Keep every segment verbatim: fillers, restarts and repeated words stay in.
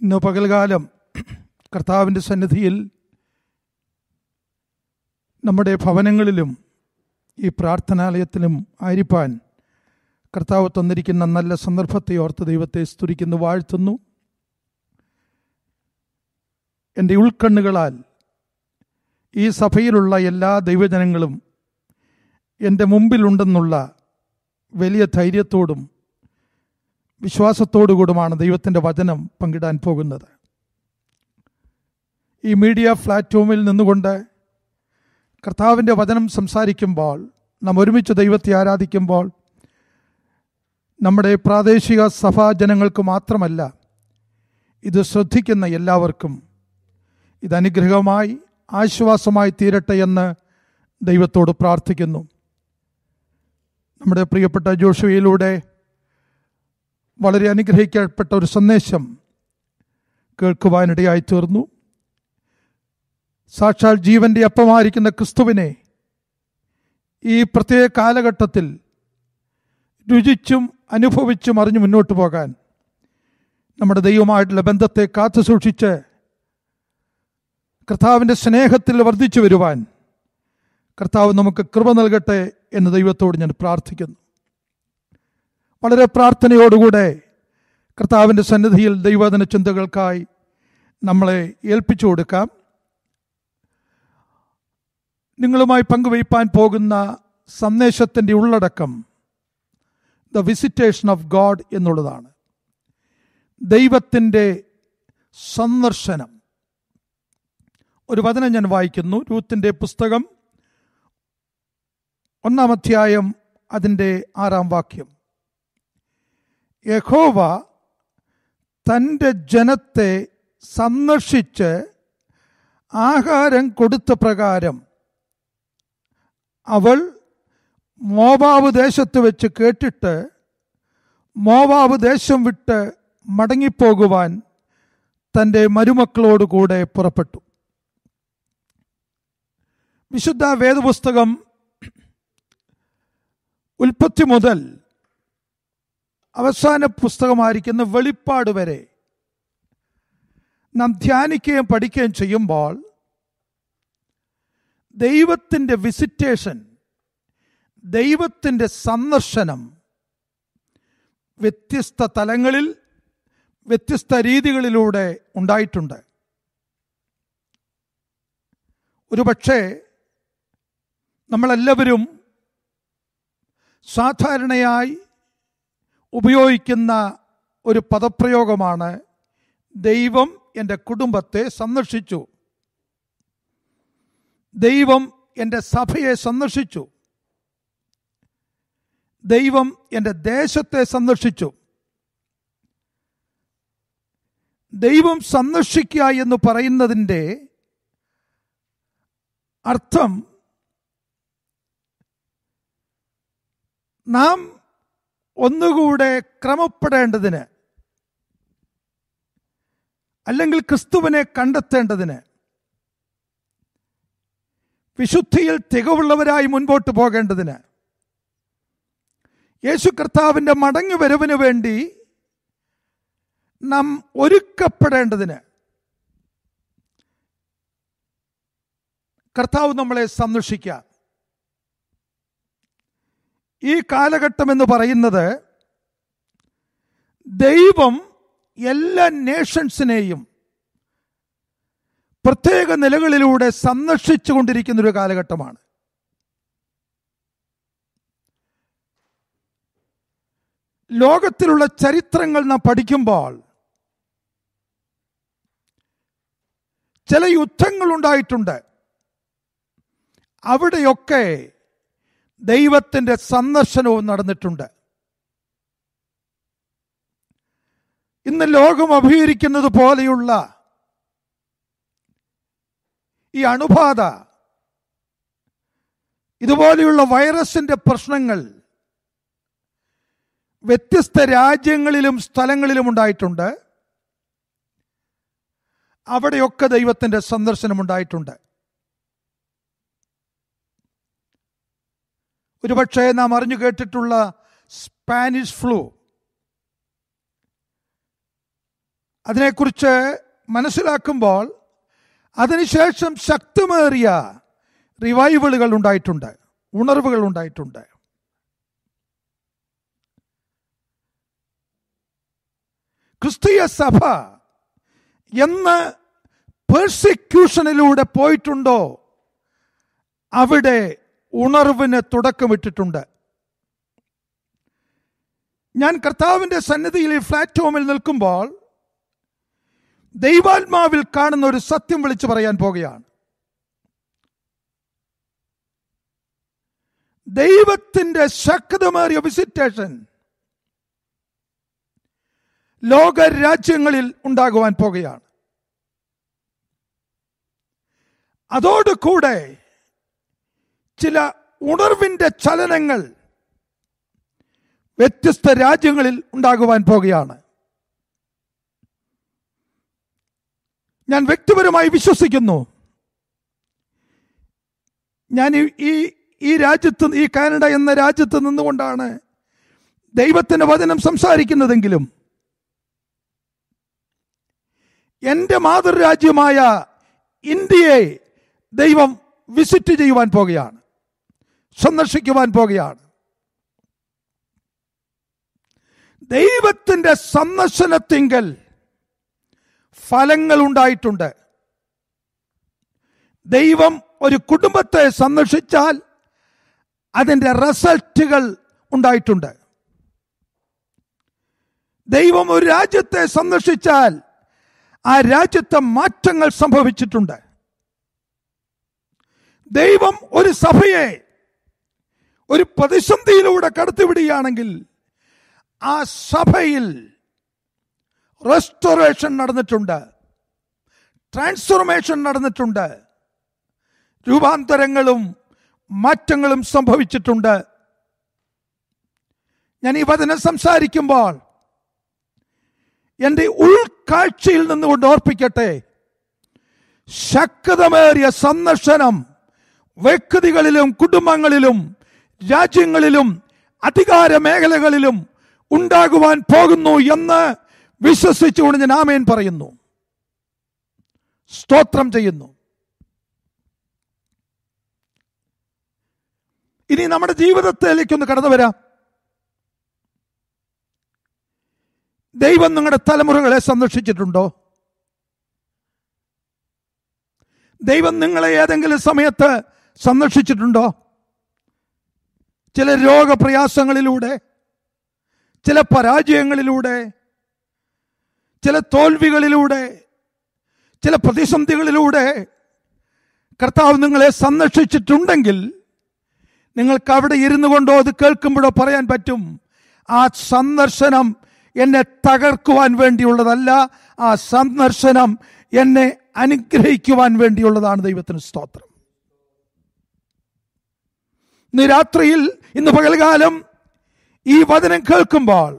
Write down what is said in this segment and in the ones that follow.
ഇന്ന് പകൽകാലം കർത്താവിൻ്റെ സന്നിധിയിൽ നമ്മുടെ ഭവനങ്ങളിലും ഈ പ്രാർത്ഥനാലയത്തിലും ആയിരിക്കാൻ കർത്താവ് തന്നിരിക്കുന്ന നല്ല സന്ദർഭത്തെ ഓർത്ത് ദൈവത്തെ സ്തുതിക്കുന്നു, വാഴ്ത്തുന്നു. എൻ്റെ ഉൾക്കണ്ണുകളാൽ ഈ സഭയിലുള്ള എല്ലാ ദൈവജനങ്ങളും എൻ്റെ മുമ്പിലുണ്ടെന്നുള്ള വലിയ ധൈര്യത്തോടും വിശ്വാസത്തോടുകൂടുമാണ് ദൈവത്തിൻ്റെ വചനം പങ്കിടാൻ പോകുന്നത്. ഈ മീഡിയ പ്ലാറ്റ്ഫോമിൽ നിന്നുകൊണ്ട് കർത്താവിൻ്റെ വചനം സംസാരിക്കുമ്പോൾ, നാം ഒരുമിച്ച് ദൈവത്തെ ആരാധിക്കുമ്പോൾ, നമ്മുടെ പ്രാദേശിക സഭാജനങ്ങൾക്ക് മാത്രമല്ല, ഇത് ശ്രദ്ധിക്കുന്ന എല്ലാവർക്കും ഇത് അനുഗ്രഹമായി ആശ്വാസമായി തീരട്ടെ എന്ന് ദൈവത്തോട് പ്രാർത്ഥിക്കുന്നു. നമ്മുടെ പ്രിയപ്പെട്ട ജോഷുവയിലൂടെ വളരെ അനുഗ്രഹിക്കപ്പെട്ട ഒരു സന്ദേശം കേൾക്കുവാനിടയായി തീർന്നു. സാക്ഷാൽ ജീവന്റെ അപ്പമായിരിക്കുന്ന ക്രിസ്തുവിനെ ഈ പ്രത്യേക കാലഘട്ടത്തിൽ രുചിച്ചും അനുഭവിച്ചും അറിഞ്ഞു മുന്നോട്ട് പോകാൻ, നമ്മുടെ ദൈവമായിട്ടുള്ള ബന്ധത്തെ കാത്തു സൂക്ഷിച്ച് കർത്താവിൻ്റെ സ്നേഹത്തിൽ വർദ്ധിച്ചു വരുവാൻ കർത്താവ് നമുക്ക് കൃപ നൽകട്ടെ എന്ന് ദൈവത്തോട് ഞാൻ പ്രാർത്ഥിക്കുന്നു. വളരെ പ്രാർത്ഥനയോടുകൂടെ കർത്താവിൻ്റെ സന്നിധിയിൽ ദൈവവചന ചിന്തകൾക്കായി നമ്മളെ ഏൽപ്പിച്ചു കൊടുക്കാം. നിങ്ങളുമായി പങ്കുവയ്പ്പാൻ പോകുന്ന സന്ദേശത്തിൻ്റെ ഉള്ളടക്കം ദ വിസിറ്റേഷൻ ഓഫ് ഗോഡ് എന്നുള്ളതാണ്. ദൈവത്തിൻ്റെ സന്ദർശനം. ഒരു വചനം ഞാൻ വായിക്കുന്നു. രൂത്തിന്റെ പുസ്തകം ഒന്നാം അധ്യായം അതിൻ്റെ ആറാം വാക്യം. യഹോവ തൻ്റെ ജനത്തെ സന്ദർശിച്ച് ആഹാരം കൊടുത്ത പ്രകാരം അവൾ മോവാബ് ദേശത്ത് വെച്ച് കേട്ടിട്ട് മോവാബ് ദേശം വിട്ട് മടങ്ങിപ്പോകുവാൻ തൻ്റെ മരുമക്കളോട് കൂടെ പുറപ്പെട്ടു. വിശുദ്ധ വേദപുസ്തകം ഉൽപ്പത്തി മുതൽ അവസാന പുസ്തകമായിരിക്കുന്ന വെളിപ്പാട് വരെ നാം ധ്യാനിക്കുകയും പഠിക്കുകയും ചെയ്യുമ്പോൾ ദൈവത്തിൻ്റെ വിസിറ്റേഷൻ, ദൈവത്തിൻ്റെ സന്ദർശനം വ്യത്യസ്ത തലങ്ങളിൽ വ്യത്യസ്ത രീതികളിലൂടെ ഉണ്ടായിട്ടുണ്ട്. ഒരുപക്ഷെ നമ്മളെല്ലാവരും സാധാരണയായി ഉപയോഗിക്കുന്ന ഒരു പദപ്രയോഗമാണ് ദൈവം എൻ്റെ കുടുംബത്തെ സന്ദർശിച്ചു, ദൈവം എൻ്റെ സഭയെ സന്ദർശിച്ചു, ദൈവം എൻ്റെ ദേശത്തെ സന്ദർശിച്ചു. ദൈവം സന്ദർശിക്കുക എന്ന് പറയുന്നതിൻ്റെ അർത്ഥം നാം ഒന്നുകൂടെ ക്രമപ്പെടേണ്ടതിന്, അല്ലെങ്കിൽ ക്രിസ്തുവിനെ കണ്ടെത്തേണ്ടതിന്, വിശുദ്ധിയിൽ തികവുള്ളവരായി മുൻപോട്ട് പോകേണ്ടതിന്, യേശു കർത്താവിൻ്റെ മടങ്ങിവരവിന് വേണ്ടി നാം ഒരുക്കപ്പെടേണ്ടതിന് കർത്താവ് നമ്മളെ സന്ദർശിക്കുക. ഈ കാലഘട്ടം എന്ന് പറയുന്നത് ദൈവം എല്ലാ നേഷൻസിനെയും പ്രത്യേക നിലകളിലൂടെ സന്ദർശിച്ചു കൊണ്ടിരിക്കുന്ന ഒരു കാലഘട്ടമാണ്. ലോകത്തിലുള്ള ചരിത്രങ്ങൾ നാം പഠിക്കുമ്പോൾ ചില യുദ്ധങ്ങൾ ഉണ്ടായിട്ടുണ്ട്. അവിടെയൊക്കെ ദൈവത്തിൻ്റെ സന്ദർശനവും നടന്നിട്ടുണ്ട്. ഇന്ന് ലോകം അഭിമുഖീകരിക്കുന്നത് പോലെയുള്ള ഈ അണുബാധ, ഇതുപോലെയുള്ള വൈറസിന്റെ പ്രശ്നങ്ങൾ വ്യത്യസ്ത രാജ്യങ്ങളിലും സ്ഥലങ്ങളിലും ഉണ്ടായിട്ടുണ്ട്. അവിടെയൊക്കെ ദൈവത്തിൻ്റെ സന്ദർശനം ഉണ്ടായിട്ടുണ്ട്. ഒരുപക്ഷെ നാം അറിഞ്ഞു കേട്ടിട്ടുള്ള സ്പാനിഷ് ഫ്ലൂ, അതിനെക്കുറിച്ച് മനസ്സിലാക്കുമ്പോൾ അതിനുശേഷം ശക്തമേറിയ റിവൈവലുകൾ ഉണ്ടായിട്ടുണ്ട്, ഉണർവുകൾ ഉണ്ടായിട്ടുണ്ട്. ക്രിസ്തീയ സഭ എന്ന് പെർസിക്യൂഷനിലൂടെ പോയിട്ടുണ്ടോ അവിടെ ഉണർവിന് തുടക്കമിട്ടിട്ടുണ്ട്. ഞാൻ കർത്താവിൻ്റെ സന്നിധിയിൽ ഫ്ലാറ്റ് ഹോമിൽ നിൽക്കുമ്പോൾ ദൈവാത്മാവിൽ കാണുന്ന ഒരു സത്യം വിളിച്ചു പറയാൻ പോകുകയാണ്. ദൈവത്തിൻ്റെ ശക്തമേറിയ വിസിറ്റേഷൻ ലോകരാജ്യങ്ങളിൽ ഉണ്ടാകുവാൻ പോകുകയാണ്. അതോടുകൂടെ ചില ഉണർവിൻ്റെ ചലനങ്ങൾ വ്യത്യസ്ത രാജ്യങ്ങളിൽ ഉണ്ടാകുവാൻ പോകുകയാണ്. ഞാൻ വ്യക്തിപരമായി വിശ്വസിക്കുന്നു, ഞാൻ ഈ ഈ രാജ്യത്ത്, ഈ കാനഡ എന്ന രാജ്യത്ത് നിന്നുകൊണ്ടാണ് ദൈവത്തിൻ്റെ വചനം സംസാരിക്കുന്നതെങ്കിലും എൻ്റെ മാതൃരാജ്യമായ ഇന്ത്യയെ ദൈവം വിസിറ്റ് ചെയ്യുവാൻ പോകുകയാണ്, സന്ദർശിക്കുവാൻ പോകുകയാണ്. ദൈവത്തിൻ്റെ സന്ദർശനത്തിങ്കൽ ഫലങ്ങൾ ഉണ്ടായിട്ടുണ്ട്. ദൈവം ഒരു കുടുംബത്തെ സന്ദർശിച്ചാൽ അതിൻ്റെ റിസൾട്ടുകൾ ഉണ്ടായിട്ടുണ്ട്. ദൈവം ഒരു രാജ്യത്തെ സന്ദർശിച്ചാൽ ആ രാജ്യത്തെ മാറ്റങ്ങൾ സംഭവിച്ചിട്ടുണ്ട്. ദൈവം ഒരു സഭയെ ഒരു പ്രതിസന്ധിയിലൂടെ കടത്തിവിടുകയാണെങ്കിൽ ആ സഭയിൽ റെസ്റ്റോറേഷൻ നടന്നിട്ടുണ്ട്, ട്രാൻസ്ഫോർമേഷൻ നടന്നിട്ടുണ്ട്, രൂപാന്തരങ്ങളും മാറ്റങ്ങളും സംഭവിച്ചിട്ടുണ്ട്. ഞാൻ ഈ വചനം സംസാരിക്കുമ്പോൾ എൻ്റെ ഉൾക്കാഴ്ചയിൽ നിന്നുകൊണ്ട് ഓർപ്പിക്കട്ടെ, ശക്തമേറിയ സന്ദർശനം വ്യക്തികളിലും കുടുംബങ്ങളിലും രാജ്യങ്ങളിലും അധികാര മേഖലകളിലും ഉണ്ടാകുവാൻ പോകുന്നു എന്ന് വിശ്വസിച്ചുകൊണ്ട് ഞാൻ ആമേൻ പറയുന്നു, സ്തോത്രം ചെയ്യുന്നു. ഇനി നമ്മുടെ ജീവിതത്തിലേക്കൊന്ന് കടന്നു വരാം. ദൈവം നിങ്ങളുടെ തലമുറകളെ സന്ദർശിച്ചിട്ടുണ്ടോ? ദൈവം നിങ്ങളെ ഏതെങ്കിലും സമയത്ത് സന്ദർശിച്ചിട്ടുണ്ടോ? ചില രോഗപ്രയാസങ്ങളിലൂടെ, ചില പരാജയങ്ങളിലൂടെ, ചില തോൽവികളിലൂടെ, ചില പ്രതിസന്ധികളിലൂടെ കർത്താവ് നിങ്ങളെ സന്ദർശിച്ചിട്ടുണ്ടെങ്കിൽ നിങ്ങൾക്ക് അവിടെ ഇരുന്നു കൊണ്ടോ അത് കേൾക്കുമ്പോഴോ പറയാൻ പറ്റും, ആ സന്ദർശനം എന്നെ തകർക്കുവാൻ വേണ്ടിയുള്ളതല്ല, ആ സന്ദർശനം എന്നെ അനുഗ്രഹിക്കുവാൻ വേണ്ടിയുള്ളതാണ്. ദൈവത്തിന് സ്തോത്രം. ഇന്ന് രാത്രിയിൽ, ഇന്ന് പകൽകാലം ഈ വചനം കേൾക്കുമ്പോൾ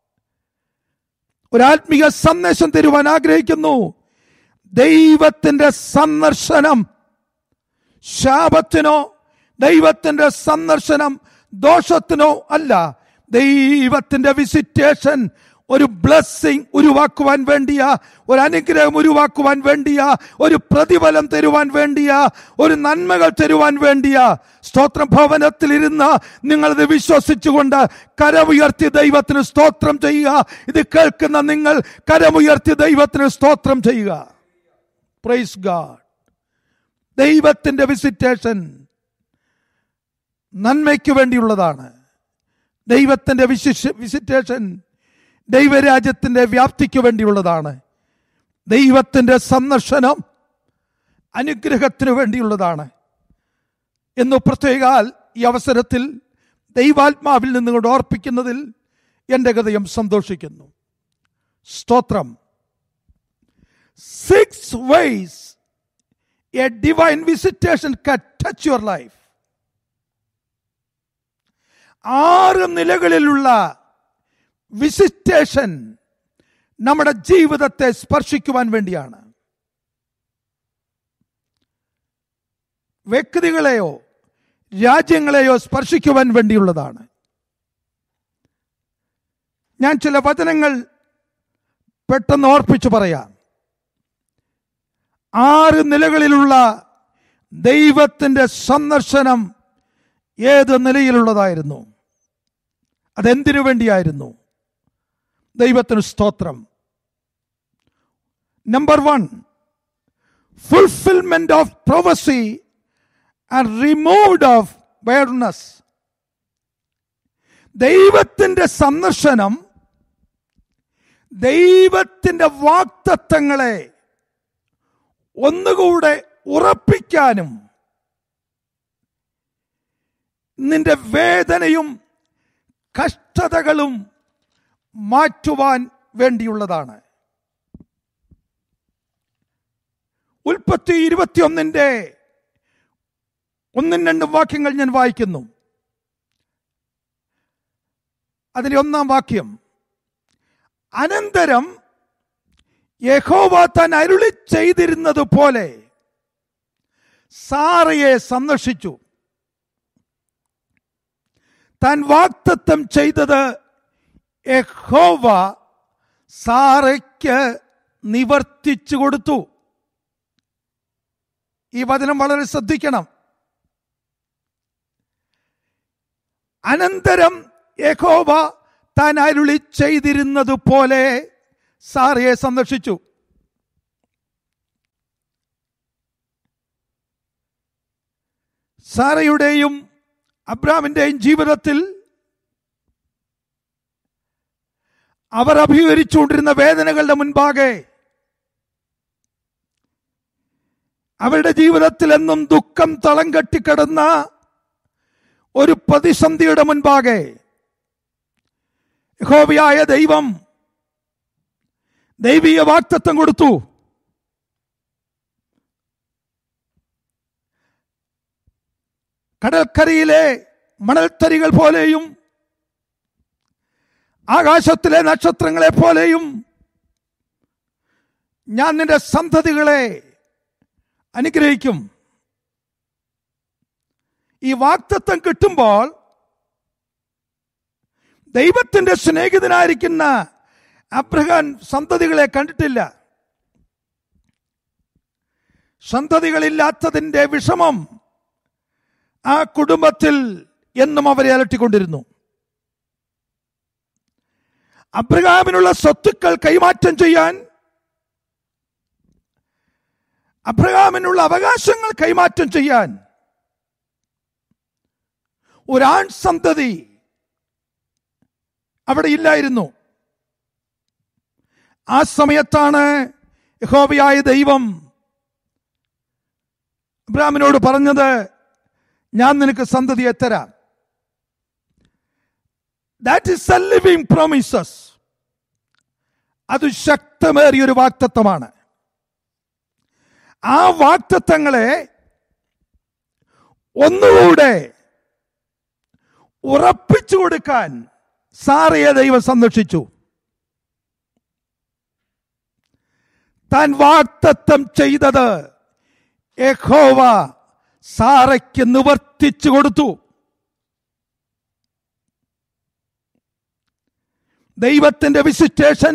ഒരു ആത്മീയ സന്ദേശം തരുവാൻ ആഗ്രഹിക്കുന്നു. ദൈവത്തിന്റെ സന്ദർശനം ശാപത്തിനോ ദൈവത്തിന്റെ സന്ദർശനം ദോഷത്തിനോ അല്ല. ദൈവത്തിന്റെ വിസിറ്റേഷൻ ഒരു ബ്ലെസ്സിങ് ഉരുവാക്കുവാൻ വേണ്ടിയാ, ഒരു അനുഗ്രഹം ഉരുവാക്കുവാൻ വേണ്ടിയാ, ഒരു പ്രതിഫലം തരുവാൻ വേണ്ടിയാ, ഒരു നന്മകൾ തരുവാൻ വേണ്ടിയാ. സ്തോത്രം. ഭവനത്തിലിരുന്ന് നിങ്ങളിത് വിശ്വസിച്ചുകൊണ്ട് കരമുയർത്തി ദൈവത്തിന് സ്തോത്രം ചെയ്യുക. ഇത് കേൾക്കുന്ന നിങ്ങൾ കരമുയർത്തി ദൈവത്തിന് സ്തോത്രം ചെയ്യുക. Praise God. ദൈവത്തിന്റെ വിസിറ്റേഷൻ നന്മയ്ക്ക് വേണ്ടിയുള്ളതാണ്. ദൈവത്തിന്റെ വിസിറ്റേഷൻ ദൈവരാജ്യത്തിന്റെ വ്യാപ്തിക്ക് വേണ്ടിയുള്ളതാണ്. ദൈവത്തിന്റെ സന്ദർശനം അനുഗ്രഹത്തിന് വേണ്ടിയുള്ളതാണ് എന്ന് പ്രത്യേകാൽ ഈ അവസരത്തിൽ ദൈവാത്മാവിൽ നിന്നുകൊണ്ട് ഓർപ്പിക്കുന്നതിൽ എൻ്റെ ഹൃദയം സന്തോഷിക്കുന്നു. സ്തോത്രം. Six ways a divine visitation can touch your life. ആറ് നിലകളിലുള്ള വിസിറ്റേഷൻ നമ്മുടെ ജീവിതത്തെ സ്പർശിക്കുവാൻ വേണ്ടിയാണ്. വ്യക്തികളെയോ രാജ്യങ്ങളെയോ സ്പർശിക്കുവാൻ വേണ്ടിയുള്ളതാണ്. ഞാൻ ചില വചനങ്ങൾ പെട്ടെന്ന് ഓർപ്പിച്ചു പറയാം. ആറ് നിലകളിലുള്ള ദൈവത്തിൻ്റെ സന്ദർശനം ഏത് നിലയിലുള്ളതായിരുന്നു? അതെന്തിനു വേണ്ടിയായിരുന്നു? ദൈവത്തിന് സ്തോത്രം. Number one, fulfilment of prophecy and removed of barrenness. ദൈവത്തിൻ്റെ സന്ദർശനം ദൈവത്തിൻ്റെ വാഗ്ദത്തങ്ങളെ ഒന്നുകൂടെ ഉറപ്പിക്കാനും നിന്റെ വേദനയും കഷ്ടതകളും മാറ്റുവാൻ വേണ്ടിയുള്ളതാണ്. ഉൽപ്പത്തി ഇരുപത്തിയൊന്നിന്റെ ഒന്നും രണ്ടും വാക്യങ്ങൾ ഞാൻ വായിക്കുന്നു. അതിലെ ഒന്നാം വാക്യം, അനന്തരം യഹോവ താൻ അരുളി ചെയ്തിരുന്നത് പോലെ സാറയെ സന്ദർശിച്ചു. താൻ വാഗ്ദത്തം ചെയ്തത് യഹോവ സാറയ്ക്ക് നിവർത്തിച്ചു കൊടുത്തു. ഈ വചനം വളരെ ശ്രദ്ധിക്കണം. അനന്തരം യഹോവ താൻ അരുളി ചെയ്തിരുന്നത് പോലെ സാറയെ സന്ദർശിച്ചു. സാറയുടെയും അബ്രാമിന്റെയും ജീവിതത്തിൽ അവർ അഭിമുഖീകരിച്ചുകൊണ്ടിരുന്ന വേദനകളുടെ മുൻപാകെ, അവരുടെ ജീവിതത്തിൽ എന്നും ദുഃഖം തളം കെട്ടിക്കിടന്ന ഒരു പ്രതിസന്ധിയുടെ മുൻപാകെ യഹോവയായ ദൈവം ദൈവീയ വാഗ്ദത്തം കൊടുത്തു. കടൽക്കരയിലെ മണൽത്തരികൾ പോലെയും ആകാശത്തിലെ നക്ഷത്രങ്ങളെ പോലെയും ഞാൻ നിന്റെ സന്തതികളെ അനുഗ്രഹിക്കും. ഈ വാഗ്ദത്തം കിട്ടുമ്പോൾ ദൈവത്തിന്റെ സ്നേഹിതനായിരിക്കുന്ന അബ്രഹാം സന്തതികളെ കണ്ടിട്ടില്ല. സന്തതികളില്ലാത്തതിന്റെ വിഷമം ആ കുടുംബത്തിൽ എന്നും അവരെ അലട്ടിക്കൊണ്ടിരുന്നു. അബ്രഹാമിനുള്ള സ്വത്തുക്കൾ കൈമാറ്റം ചെയ്യാൻ, അബ്രഹാമിനുള്ള അവകാശങ്ങൾ കൈമാറ്റം ചെയ്യാൻ ഒരാൺ സന്തതി അവിടെ ഇല്ലായിരുന്നു. ആ സമയത്താണ് യഹോവയായ ദൈവം അബ്രഹാമിനോട് പറഞ്ഞത്, ഞാൻ നിനക്ക് സന്തതിയെ തരാം. That is a living promises. അത് ശക്തമേറിയൊരു വാഗ്ദത്തമാണ്. ആ വാഗ്ദത്തങ്ങളെ ഒന്നുകൂടെ ഉറപ്പിച്ചു കൊടുക്കാൻ സാറയെ ദൈവം സന്ദർശിച്ചു. താൻ വാഗ്ദത്തം ചെയ്തത് യഹോവ സാറയ്ക്ക് നിവർത്തിച്ചു കൊടുത്തു. ദൈവത്തിന്റെ വിസിറ്റേഷൻ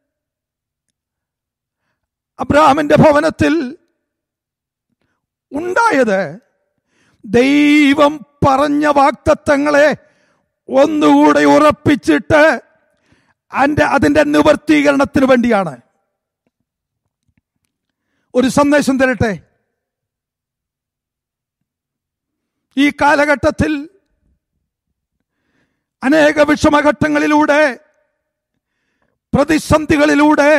അബ്രഹാമിന്റെ ഭവനത്തിൽ ഉണ്ടായത് ദൈവം പറഞ്ഞ വാഗ്ദത്തങ്ങളെ ഒന്നുകൂടെ ഉറപ്പിച്ചിട്ട് അതിന്റെ അതിന്റെ നിവർത്തീകരണത്തിന് വേണ്ടിയാണ്. ഒരു സന്ദേശം തരട്ടെ. ഈ കാലഘട്ടത്തിൽ അനേക വിഷമഘട്ടങ്ങളിലൂടെ, പ്രതിസന്ധികളിലൂടെ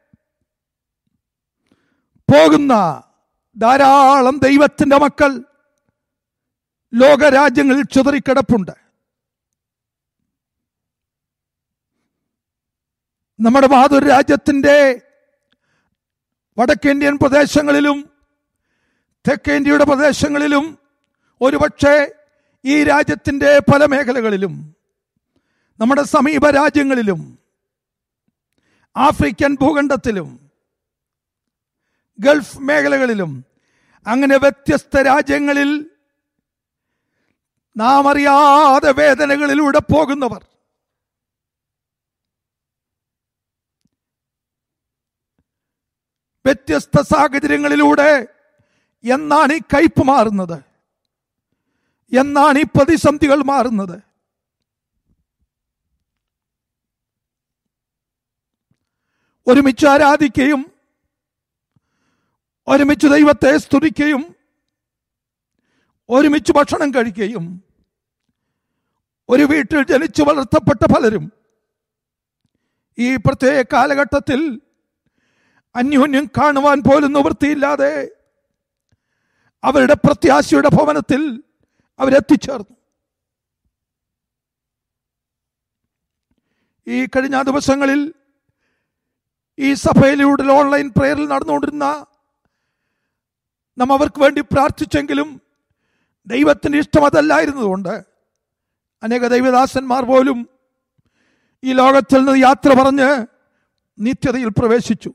പോകുന്ന ധാരാളം ദൈവത്തിന്റെ മക്കൾ ലോകരാജ്യങ്ങളിൽ ചിതറിക്കിടപ്പുണ്ട്. നമ്മുടെ മാതൃരാജ്യത്തിന്റെ വടക്കേന്ത്യൻ പ്രദേശങ്ങളിലും തെക്കേന്ത്യയുടെ പ്രദേശങ്ങളിലും, ഒരുപക്ഷെ ഈ രാജ്യത്തിന്റെ പല മേഖലകളിലും, നമ്മുടെ സമീപ രാജ്യങ്ങളിലും, ആഫ്രിക്കൻ ഭൂഖണ്ഡത്തിലും, ഗൾഫ് മേഖലകളിലും, അങ്ങനെ വ്യത്യസ്ത രാജ്യങ്ങളിൽ നാം അറിയാതെ വേദനകളിലൂടെ പോകുന്നവർ, വ്യത്യസ്ത സാഹചര്യങ്ങളിലൂടെ എന്നാണ് ഈ കയ്പ് മാറുന്നത്? എന്നാണ് ഈ പ്രതിസന്ധികൾ മാറുന്നത്? ഒരുമിച്ച് ആരാധിക്കുകയും ഒരുമിച്ച് ദൈവത്തെ സ്തുതിക്കുകയും ഒരുമിച്ച് ഭക്ഷണം കഴിക്കുകയും ഒരു വീട്ടിൽ ജനിച്ചു വളർത്തപ്പെട്ട പലരും ഈ പ്രത്യേക കാലഘട്ടത്തിൽ അന്യോന്യം കാണുവാൻ പോലും നിവൃത്തിയില്ലാതെ അവരുടെ പ്രത്യാശയുടെ ഭവനത്തിൽ അവരെത്തിച്ചേർന്നു. ഈ കഴിഞ്ഞ ദിവസങ്ങളിൽ ഈ സഭയിലൂടെ ഓൺലൈൻ പ്രേയറിൽ നടന്നുകൊണ്ടിരുന്ന നാം അവർക്ക് വേണ്ടി പ്രാർത്ഥിച്ചെങ്കിലും ദൈവത്തിൻ്റെ ഇഷ്ടം അതല്ലായിരുന്നതുകൊണ്ട് അനേക ദൈവദാസന്മാർ പോലും ഈ ലോകത്തിൽ നിന്ന് യാത്ര പറഞ്ഞ് നിത്യതയിൽ പ്രവേശിച്ചു.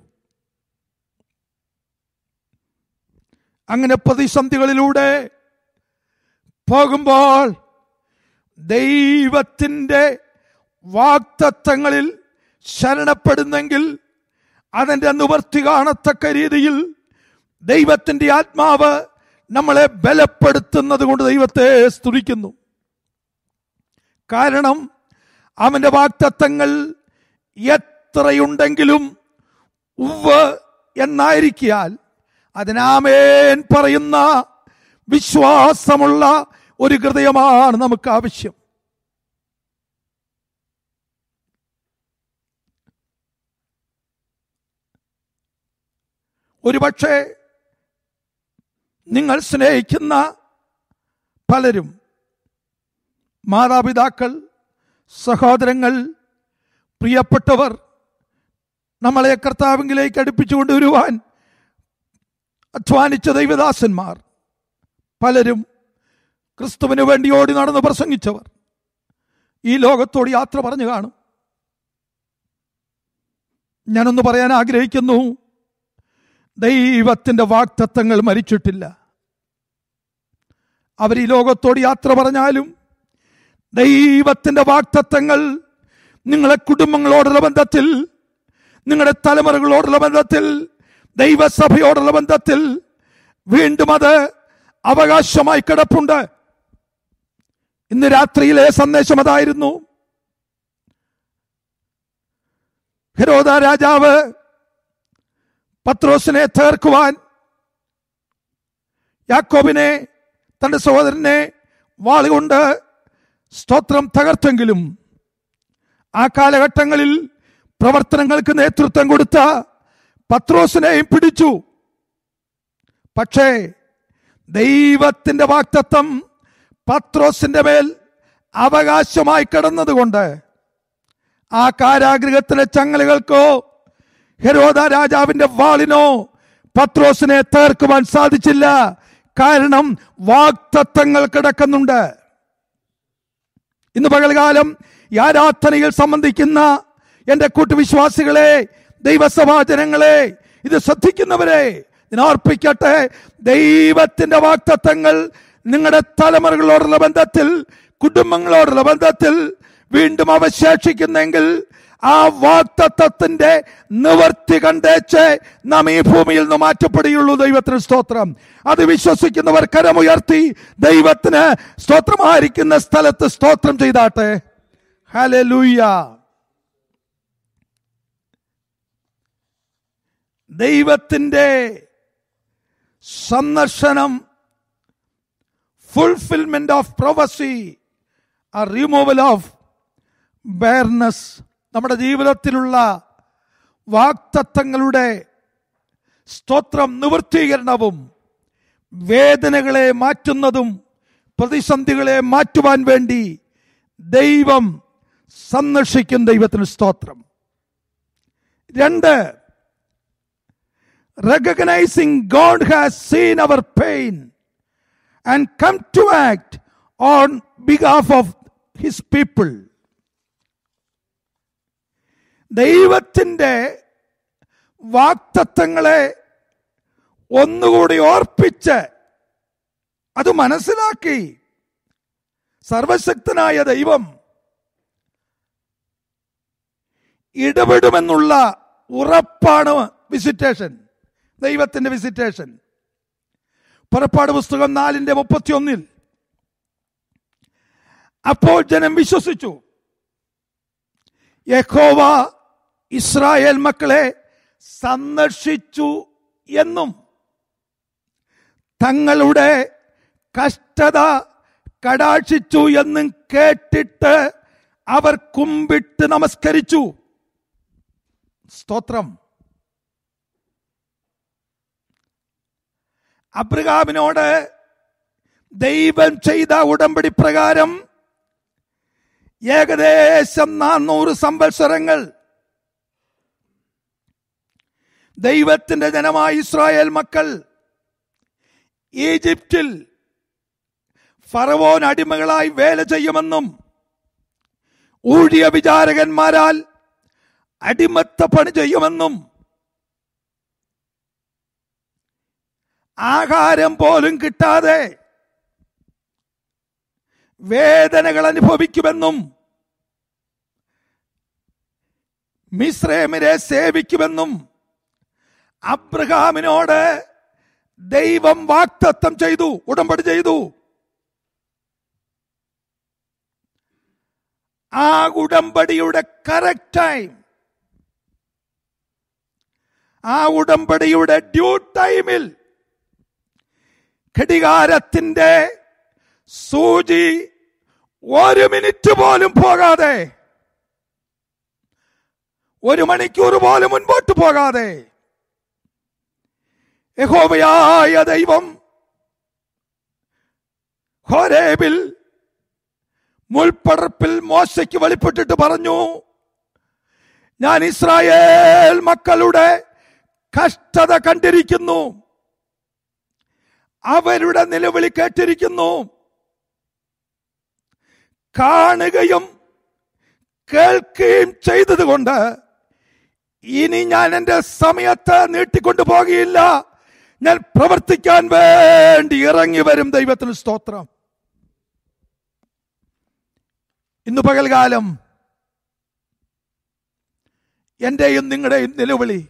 അങ്ങനെ പ്രതിസന്ധികളിലൂടെ പോകുമ്പോൾ ദൈവത്തിൻ്റെ വാഗ്ദത്തങ്ങളിൽ ശരണപ്പെടുന്നെങ്കിൽ അതിൻ്റെ നിവൃത്തി കാണത്തക്ക രീതിയിൽ ദൈവത്തിൻ്റെ ആത്മാവ് നമ്മളെ ബലപ്പെടുത്തുന്നത് കൊണ്ട് ദൈവത്തെ സ്തുതിക്കുന്നു. കാരണം അവൻ്റെ വാഗ്ദത്തങ്ങൾ എത്രയുണ്ടെങ്കിലും ഉവ്വ് എന്നായിരിക്കാൽ അതിനാമേൻ പറയുന്ന വിശ്വാസമുള്ള ഒരു ഹൃദയമാണ് നമുക്ക് ആവശ്യം. ഒരുപക്ഷെ നിങ്ങൾ സ്നേഹിക്കുന്ന പലരും, മാതാപിതാക്കൾ, സഹോദരങ്ങൾ, പ്രിയപ്പെട്ടവർ, നമ്മളെ കർത്താവിലേക്ക് അടുപ്പിച്ചു കൊണ്ടുവരുവാൻ അധ്വാനിച്ച ദൈവദാസന്മാർ പലരും, ക്രിസ്തുവിന് വേണ്ടി ഓടി നടന്ന് പ്രസംഗിച്ചവർ ഈ ലോകത്തോട് യാത്ര പറഞ്ഞു കാണും. ഞാനൊന്ന് പറയാൻ ആഗ്രഹിക്കുന്നു, ദൈവത്തിൻ്റെ വാഗ്ദത്തങ്ങൾ മരിച്ചിട്ടില്ല. അവർ ഈ ലോകത്തോട് യാത്ര പറഞ്ഞാലും ദൈവത്തിൻ്റെ വാഗ്ദത്തങ്ങൾ നിങ്ങളെ കുടുംബങ്ങളോടുള്ള ബന്ധത്തിൽ, നിങ്ങളുടെ തലമുറകളോടുള്ള ബന്ധത്തിൽ, ദൈവസഭയോടുള്ള ബന്ധത്തിൽ വീണ്ടും അത് അവകാശമായി കിടപ്പുണ്ട്. ഇന്ന് രാത്രിയിലെ സന്ദേശം അതായിരുന്നു. ഹെരോദ രാജാവ് പത്രോസിനെ തകർക്കുവാൻ യാക്കോബിനെ, തന്റെ സഹോദരനെ വാളുകൊണ്ട് സ്തോത്രം തകർത്തെങ്കിലും ആ കാലഘട്ടങ്ങളിൽ പ്രവർത്തനങ്ങൾക്ക് നേതൃത്വം കൊടുത്ത പത്രോസിനെയും പിടിച്ചു. പക്ഷേ ദൈവത്തിന്റെ വാഗ്ദത്തം പത്രോസിന്റെ മേൽ അവകാശമായി കിടന്നതുകൊണ്ട് ആ കാരാഗൃഹത്തിലെ ചങ്ങലകൾക്കോ ഹെരോദ രാജാവിന്റെ വാളിനോ പത്രോസിനെ തകർക്കുവാൻ സാധിച്ചില്ല. കാരണം വാഗ്ദത്തങ്ങൾ കിടക്കുന്നുണ്ട്. ഇന്ന് പകൽകാലം ഈ ആരാധനയിൽ സംബന്ധിക്കുന്ന എൻ്റെ കൂട്ടുവിശ്വാസികളെ, ദൈവസഭാജനങ്ങളെ, ഇത് ശ്രദ്ധിക്കുന്നവരെ ഞാൻ ഓർപ്പിക്കട്ടെ, ദൈവത്തിന്റെ വാഗ്ദത്തങ്ങൾ നിങ്ങളുടെ തലമുറകളോടുള്ള ബന്ധത്തിൽ, കുടുംബങ്ങളോടുള്ള ബന്ധത്തിൽ വീണ്ടും അവശേഷിക്കുന്നെങ്കിൽ ആ വാഗ്ദത്തത്തിന്റെ നിവർത്തി കണ്ടേച്ച് നാം ഈ ഭൂമിയിൽ നിന്ന് മാറ്റപ്പെടുകയുള്ളൂ. ദൈവത്തിന് സ്തോത്രം. അത് വിശ്വസിക്കുന്നവർ കരമുയർത്തി ദൈവത്തിന് സ്തോത്രമായിരിക്കുന്ന സ്ഥലത്ത് സ്തോത്രം ചെയ്താട്ടെ. ഹല്ലേലൂയ. ദൈവത്തിന്റെ സന്ദർശനം, ഫുൾഫിൽമെന്റ് ഓഫ് പ്രൊഫസി, ആ റിമൂവൽ ഓഫ് ബെയർനെസ്, നമ്മുടെ ജീവിതത്തിലുള്ള വാഗ്ദത്തങ്ങളുടെ സ്തോത്രം നിവൃത്തീകരണവും വേദനകളെ മാറ്റുന്നതും പ്രതിസന്ധികളെ മാറ്റുവാൻ വേണ്ടി ദൈവം സന്ദർശിക്കും. ദൈവത്തിന് സ്തോത്രം. രണ്ട്, recognizing God has seen our pain and come to act on behalf of his people. ദൈവത്തിൻ്റെ വാഗ്ദത്തങ്ങളെ ഒന്നുകൂടി ഓർപ്പിച്ച് അത് മനസ്സിലാക്കി സർവശക്തനായ ദൈവം ഇടപെടുമെന്നുള്ള ഉറപ്പാണ് വിസിറ്റേഷൻ. ദൈവത്തിന്റെ വിസിറ്റേഷൻ. പുറപ്പാട് പുസ്തകം നാലിന്റെ മുപ്പത്തി ഒന്നിൽ അപ്പോൾ ജനം വിശ്വസിച്ചു, യഹോവ ഇസ്രായേൽ മക്കളെ സന്ദർശിച്ചു എന്നും തങ്ങളുടെ കഷ്ടത കടാക്ഷിച്ചു എന്നും കേട്ടിട്ട് അവർ കുമ്പിട്ട് നമസ്കരിച്ചു. സ്തോത്രം. അബ്രഹാമിനോട് ദൈവം ചെയ്ത ഉടമ്പടി പ്രകാരം ഏകദേശം നാനൂറ് സംവത്സരങ്ങൾ ദൈവത്തിന്റെ ജനമായ ഇസ്രായേൽ മക്കൾ ഈജിപ്തിൽ ഫറവോൻ അടിമകളായി വേല ചെയ്യുമെന്നും ഊഴിയ വിചാരകന്മാരാൽ അടിമത്ത പണി ചെയ്യുമെന്നും ആഹാരം പോലും കിട്ടാതെ വേദനകൾ അനുഭവിക്കുമെന്നും മിസ്രൈമിനെ സേവിക്കുമെന്നും അബ്രഹാമിനോട് ദൈവം വാഗ്ദത്തം ചെയ്തു, ഉടമ്പടി ചെയ്തു. ആ ഉടമ്പടിയുടെ കറക്റ്റ് ടൈം, ആ ഉടമ്പടിയുടെ ഡ്യൂ ടൈമിൽ ഘടികാരത്തിന്റെ സൂചി ഒരു മിനിറ്റ് പോലും പോകാതെ, ഒരു മണിക്കൂർ പോലും മുൻപോട്ട് പോകാതെ യഹോവയായ ദൈവം ഹോരേബിൽ മുൾപ്പടർപ്പിൽ മോശയ്ക്ക് വെളിപ്പെട്ടിട്ട് പറഞ്ഞു, ഞാൻ ഇസ്രായേൽ മക്കളുടെ കഷ്ടത കണ്ടിരിക്കുന്നു, അവരുടെ നിലവിളി കേട്ടിരിക്കുന്നു. കാണുകയും കേൾക്കുകയും ചെയ്തതുകൊണ്ട് ഇനി ഞാൻ എന്റെ സമയത്ത് നീട്ടിക്കൊണ്ടു പോകുകയില്ല. ഞാൻ പ്രവർത്തിക്കാൻ വേണ്ടി ഇറങ്ങി വരും. ദൈവത്തിന് സ്തോത്രം. ഇന്ന് പകൽകാലം എന്റെയും നിങ്ങളുടെയും നിലവിളി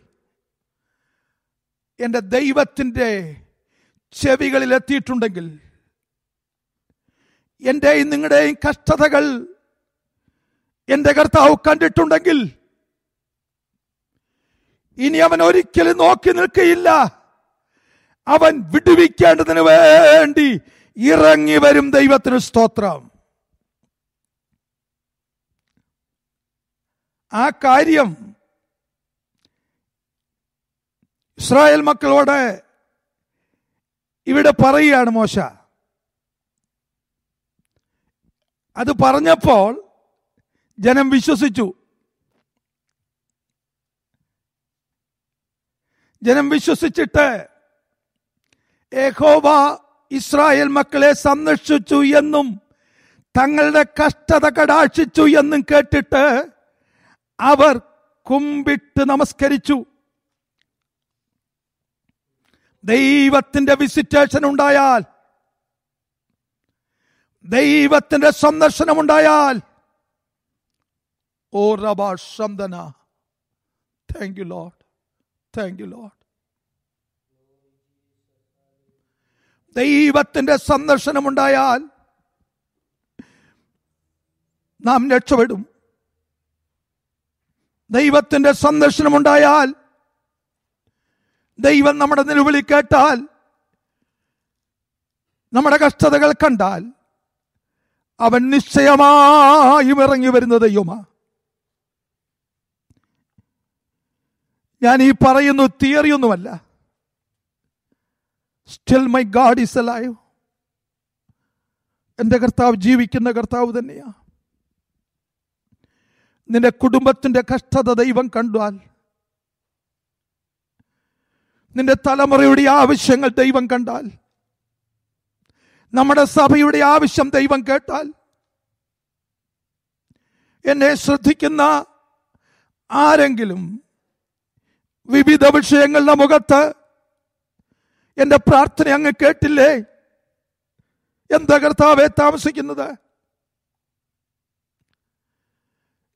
എന്റെ ദൈവത്തിന്റെ ചെവികളിൽ എത്തിയിട്ടുണ്ടെങ്കിൽ, എന്റെയും നിങ്ങളുടെയും കഷ്ടതകൾ എന്റെ കർത്താവ് കണ്ടിട്ടുണ്ടെങ്കിൽ, ഇനി അവൻ ഒരിക്കലും നോക്കി നിൽക്കുകയില്ല. അവൻ വിടുവിക്കേണ്ടതിന് വേണ്ടി ഇറങ്ങി വരും. ദൈവത്തിന് സ്തോത്രം. ആ കാര്യം ഇസ്രായേൽ മക്കളോട് ഇവിടെ പറയുകയാണ് മോശ. അത് പറഞ്ഞപ്പോൾ ജനം വിശ്വസിച്ചു. ജനം വിശ്വസിച്ചിട്ട് യഹോവ ഇസ്രായേൽ മക്കളെ സന്ദർശിച്ചു എന്നും തങ്ങളുടെ കഷ്ടത കടാക്ഷിച്ചു എന്നും കേട്ടിട്ട് അവർ കുമ്പിട്ട് നമസ്കരിച്ചു. ദൈവത്തിന്റെ വിസിറ്റേഷൻ ഉണ്ടായാൽ, ദൈവത്തിന്റെ സന്ദർശനം ഉണ്ടായാൽ, ഓ റബ ശംദന, thank you lord, thank you lord. ദൈവത്തിന്റെ സന്ദർശനം ഉണ്ടായാൽ നാം രക്ഷപ്പെടും. ദൈവത്തിന്റെ സന്ദർശനം ഉണ്ടായാൽ, ദൈവം നമ്മുടെ നിലവിളി കേട്ടാൽ, നമ്മുടെ കഷ്ടതകൾ കണ്ടാൽ, അവൻ നിശ്ചയമായും ഇറങ്ങി വരുന്ന ദൈവമാ. ഞാൻ ഈ പറയുന്നു തിയറിയൊന്നുമല്ല. Still my God is alive. എന്റെ കർത്താവ് ജീവിക്കുന്ന കർത്താവ് തന്നെയാ. നിന്റെ കുടുംബത്തിന്റെ കഷ്ടത ദൈവം കണ്ടാൽ, നിന്റെ തലമുറയുടെ ആവശ്യങ്ങൾ ദൈവം കണ്ടാൽ, നമ്മുടെ സഭയുടെ ആവശ്യം ദൈവം കേട്ടാൽ, എന്നെ ശ്രദ്ധിക്കുന്ന ആരെങ്കിലും വിവിധ വിഷയങ്ങളുടെ മുഖത്ത് എന്റെ പ്രാർത്ഥന അങ്ങ് കേട്ടില്ലേ? എന്താ കർത്താവേ താമസിക്കുന്നത്?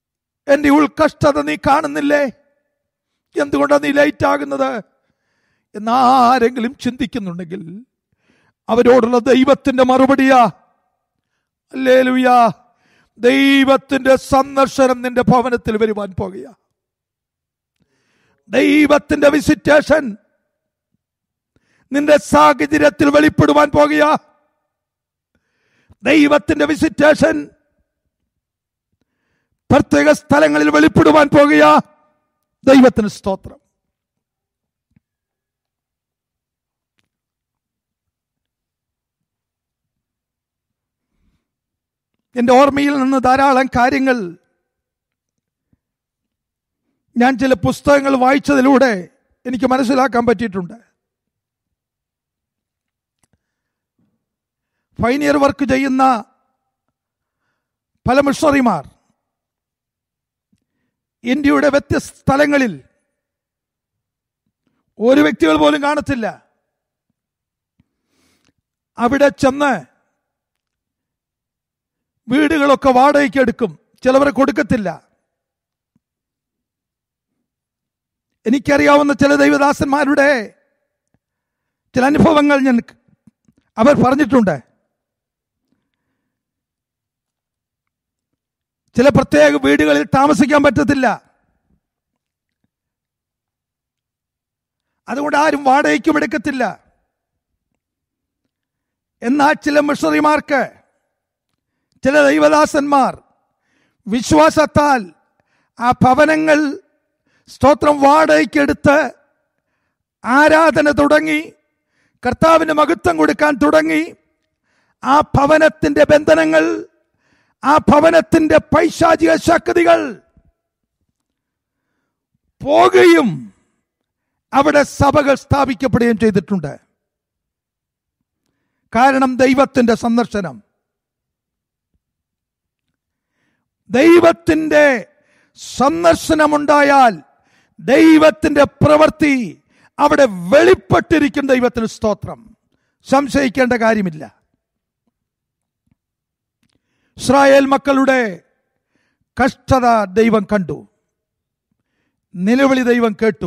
എന്റെ ഉൾക്കഷ്ടത നീ കാണുന്നില്ലേ? എന്തുകൊണ്ടാണ് നീ ലേറ്റ് ആകുന്നത്? എന്നാരെങ്കിലും ചിന്തിക്കുന്നുണ്ടെങ്കിൽ അവരോടുള്ള ദൈവത്തിന്റെ മറുപടിയാ, ഹല്ലേലൂയാ, ദൈവത്തിന്റെ സന്ദർശനം നിന്റെ ഭവനത്തിൽ വരുവാൻ പോകുക. ദൈവത്തിന്റെ വിസിറ്റേഷൻ നിന്റെ സാഹചര്യത്തിൽ വെളിപ്പെടുവാൻ പോകുക. ദൈവത്തിന്റെ വിസിറ്റേഷൻ പ്രത്യേക സ്ഥലങ്ങളിൽ വെളിപ്പെടുവാൻ പോകുക. ദൈവത്തിന് സ്തോത്രം. എൻ്റെ ഓർമ്മയിൽ നിന്ന് ധാരാളം കാര്യങ്ങൾ ഞാൻ ചില പുസ്തകങ്ങൾ വായിച്ചതിലൂടെ എനിക്ക് മനസ്സിലാക്കാൻ പറ്റിയിട്ടുണ്ട്. ഫൈനിയർ വർക്ക് ചെയ്യുന്ന പല മിഷണറിമാർ ഇന്ത്യയുടെ വ്യത്യസ്ത സ്ഥലങ്ങളിൽ ഒരു വ്യക്തികൾ പോലും കാണത്തില്ല. അവിടെ ചെന്ന് വീടുകളൊക്കെ വാടകയ്ക്ക് എടുക്കും, ചിലവരെ കൊടുക്കത്തില്ല. എനിക്കറിയാവുന്ന ചില ദൈവദാസന്മാരുടെ ചില അനുഭവങ്ങൾ ഞാൻ അവർ പറഞ്ഞിട്ടുണ്ട്. ചില പ്രത്യേക വീടുകളിൽ താമസിക്കാൻ പറ്റത്തില്ല, അതുകൊണ്ട് ആരും വാടകയ്ക്കും എടുക്കത്തില്ല. എന്നാൽ ചില മിഷണറിമാർക്ക്, ചില ദൈവദാസന്മാർ വിശ്വാസത്താൽ ആ ഭവനങ്ങൾ സ്തോത്രം വാടകയ്ക്കെടുത്ത് ആരാധന തുടങ്ങി, കർത്താവിന് മഹത്വം കൊടുക്കാൻ തുടങ്ങി. ആ ഭവനത്തിന്റെ ബന്ധനങ്ങൾ, ആ ഭവനത്തിന്റെ പൈശാചിക ശക്തികൾ പോകുകയും അവിടെ സഭകൾ സ്ഥാപിക്കപ്പെടുകയും ചെയ്തിട്ടുണ്ട്. കാരണം ദൈവത്തിന്റെ സന്ദർശനം, ദൈവത്തിന്റെ സന്ദർശനമുണ്ടായാൽ ദൈവത്തിന്റെ പ്രവൃത്തി അവിടെ വെളിപ്പെട്ടിരിക്കും. ദൈവത്തിന് സ്തോത്രം, സംശയിക്കേണ്ട കാര്യമില്ല. ഇസ്രായേൽ മക്കളുടെ കഷ്ടത ദൈവം കണ്ടു, നിലവിളി ദൈവം കേട്ടു.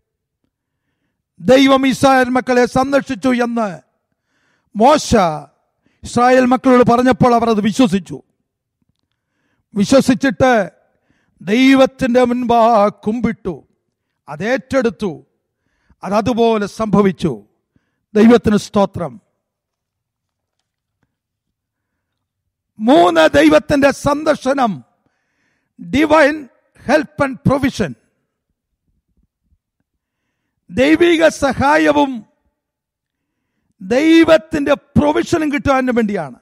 ദൈവം ഇസ്രായേൽ മക്കളെ സന്ദർശിച്ചു എന്ന് മോശ ഇസ്രായേൽ മക്കളോട് പറഞ്ഞപ്പോൾ അവർ അത് വിശ്വസിച്ചു. വിശ്വസിച്ചിട്ട് ദൈവത്തിന്റെ മുൻപാ കുമ്പിട്ടു, അതേറ്റെടുത്തു. അതതുപോലെ സംഭവിച്ചു. ദൈവത്തിന് സ്തോത്രം. മൂന്ന്, ദൈവത്തിന്റെ സന്ദർശനം, ഡിവൈൻ ഹെൽപ്പ് ആൻഡ് പ്രൊവിഷൻ. ദൈവിക സഹായവും ദൈവത്തിന്റെ പ്രൊവിഷനും കിട്ടാൻ വേണ്ടിയാണ്.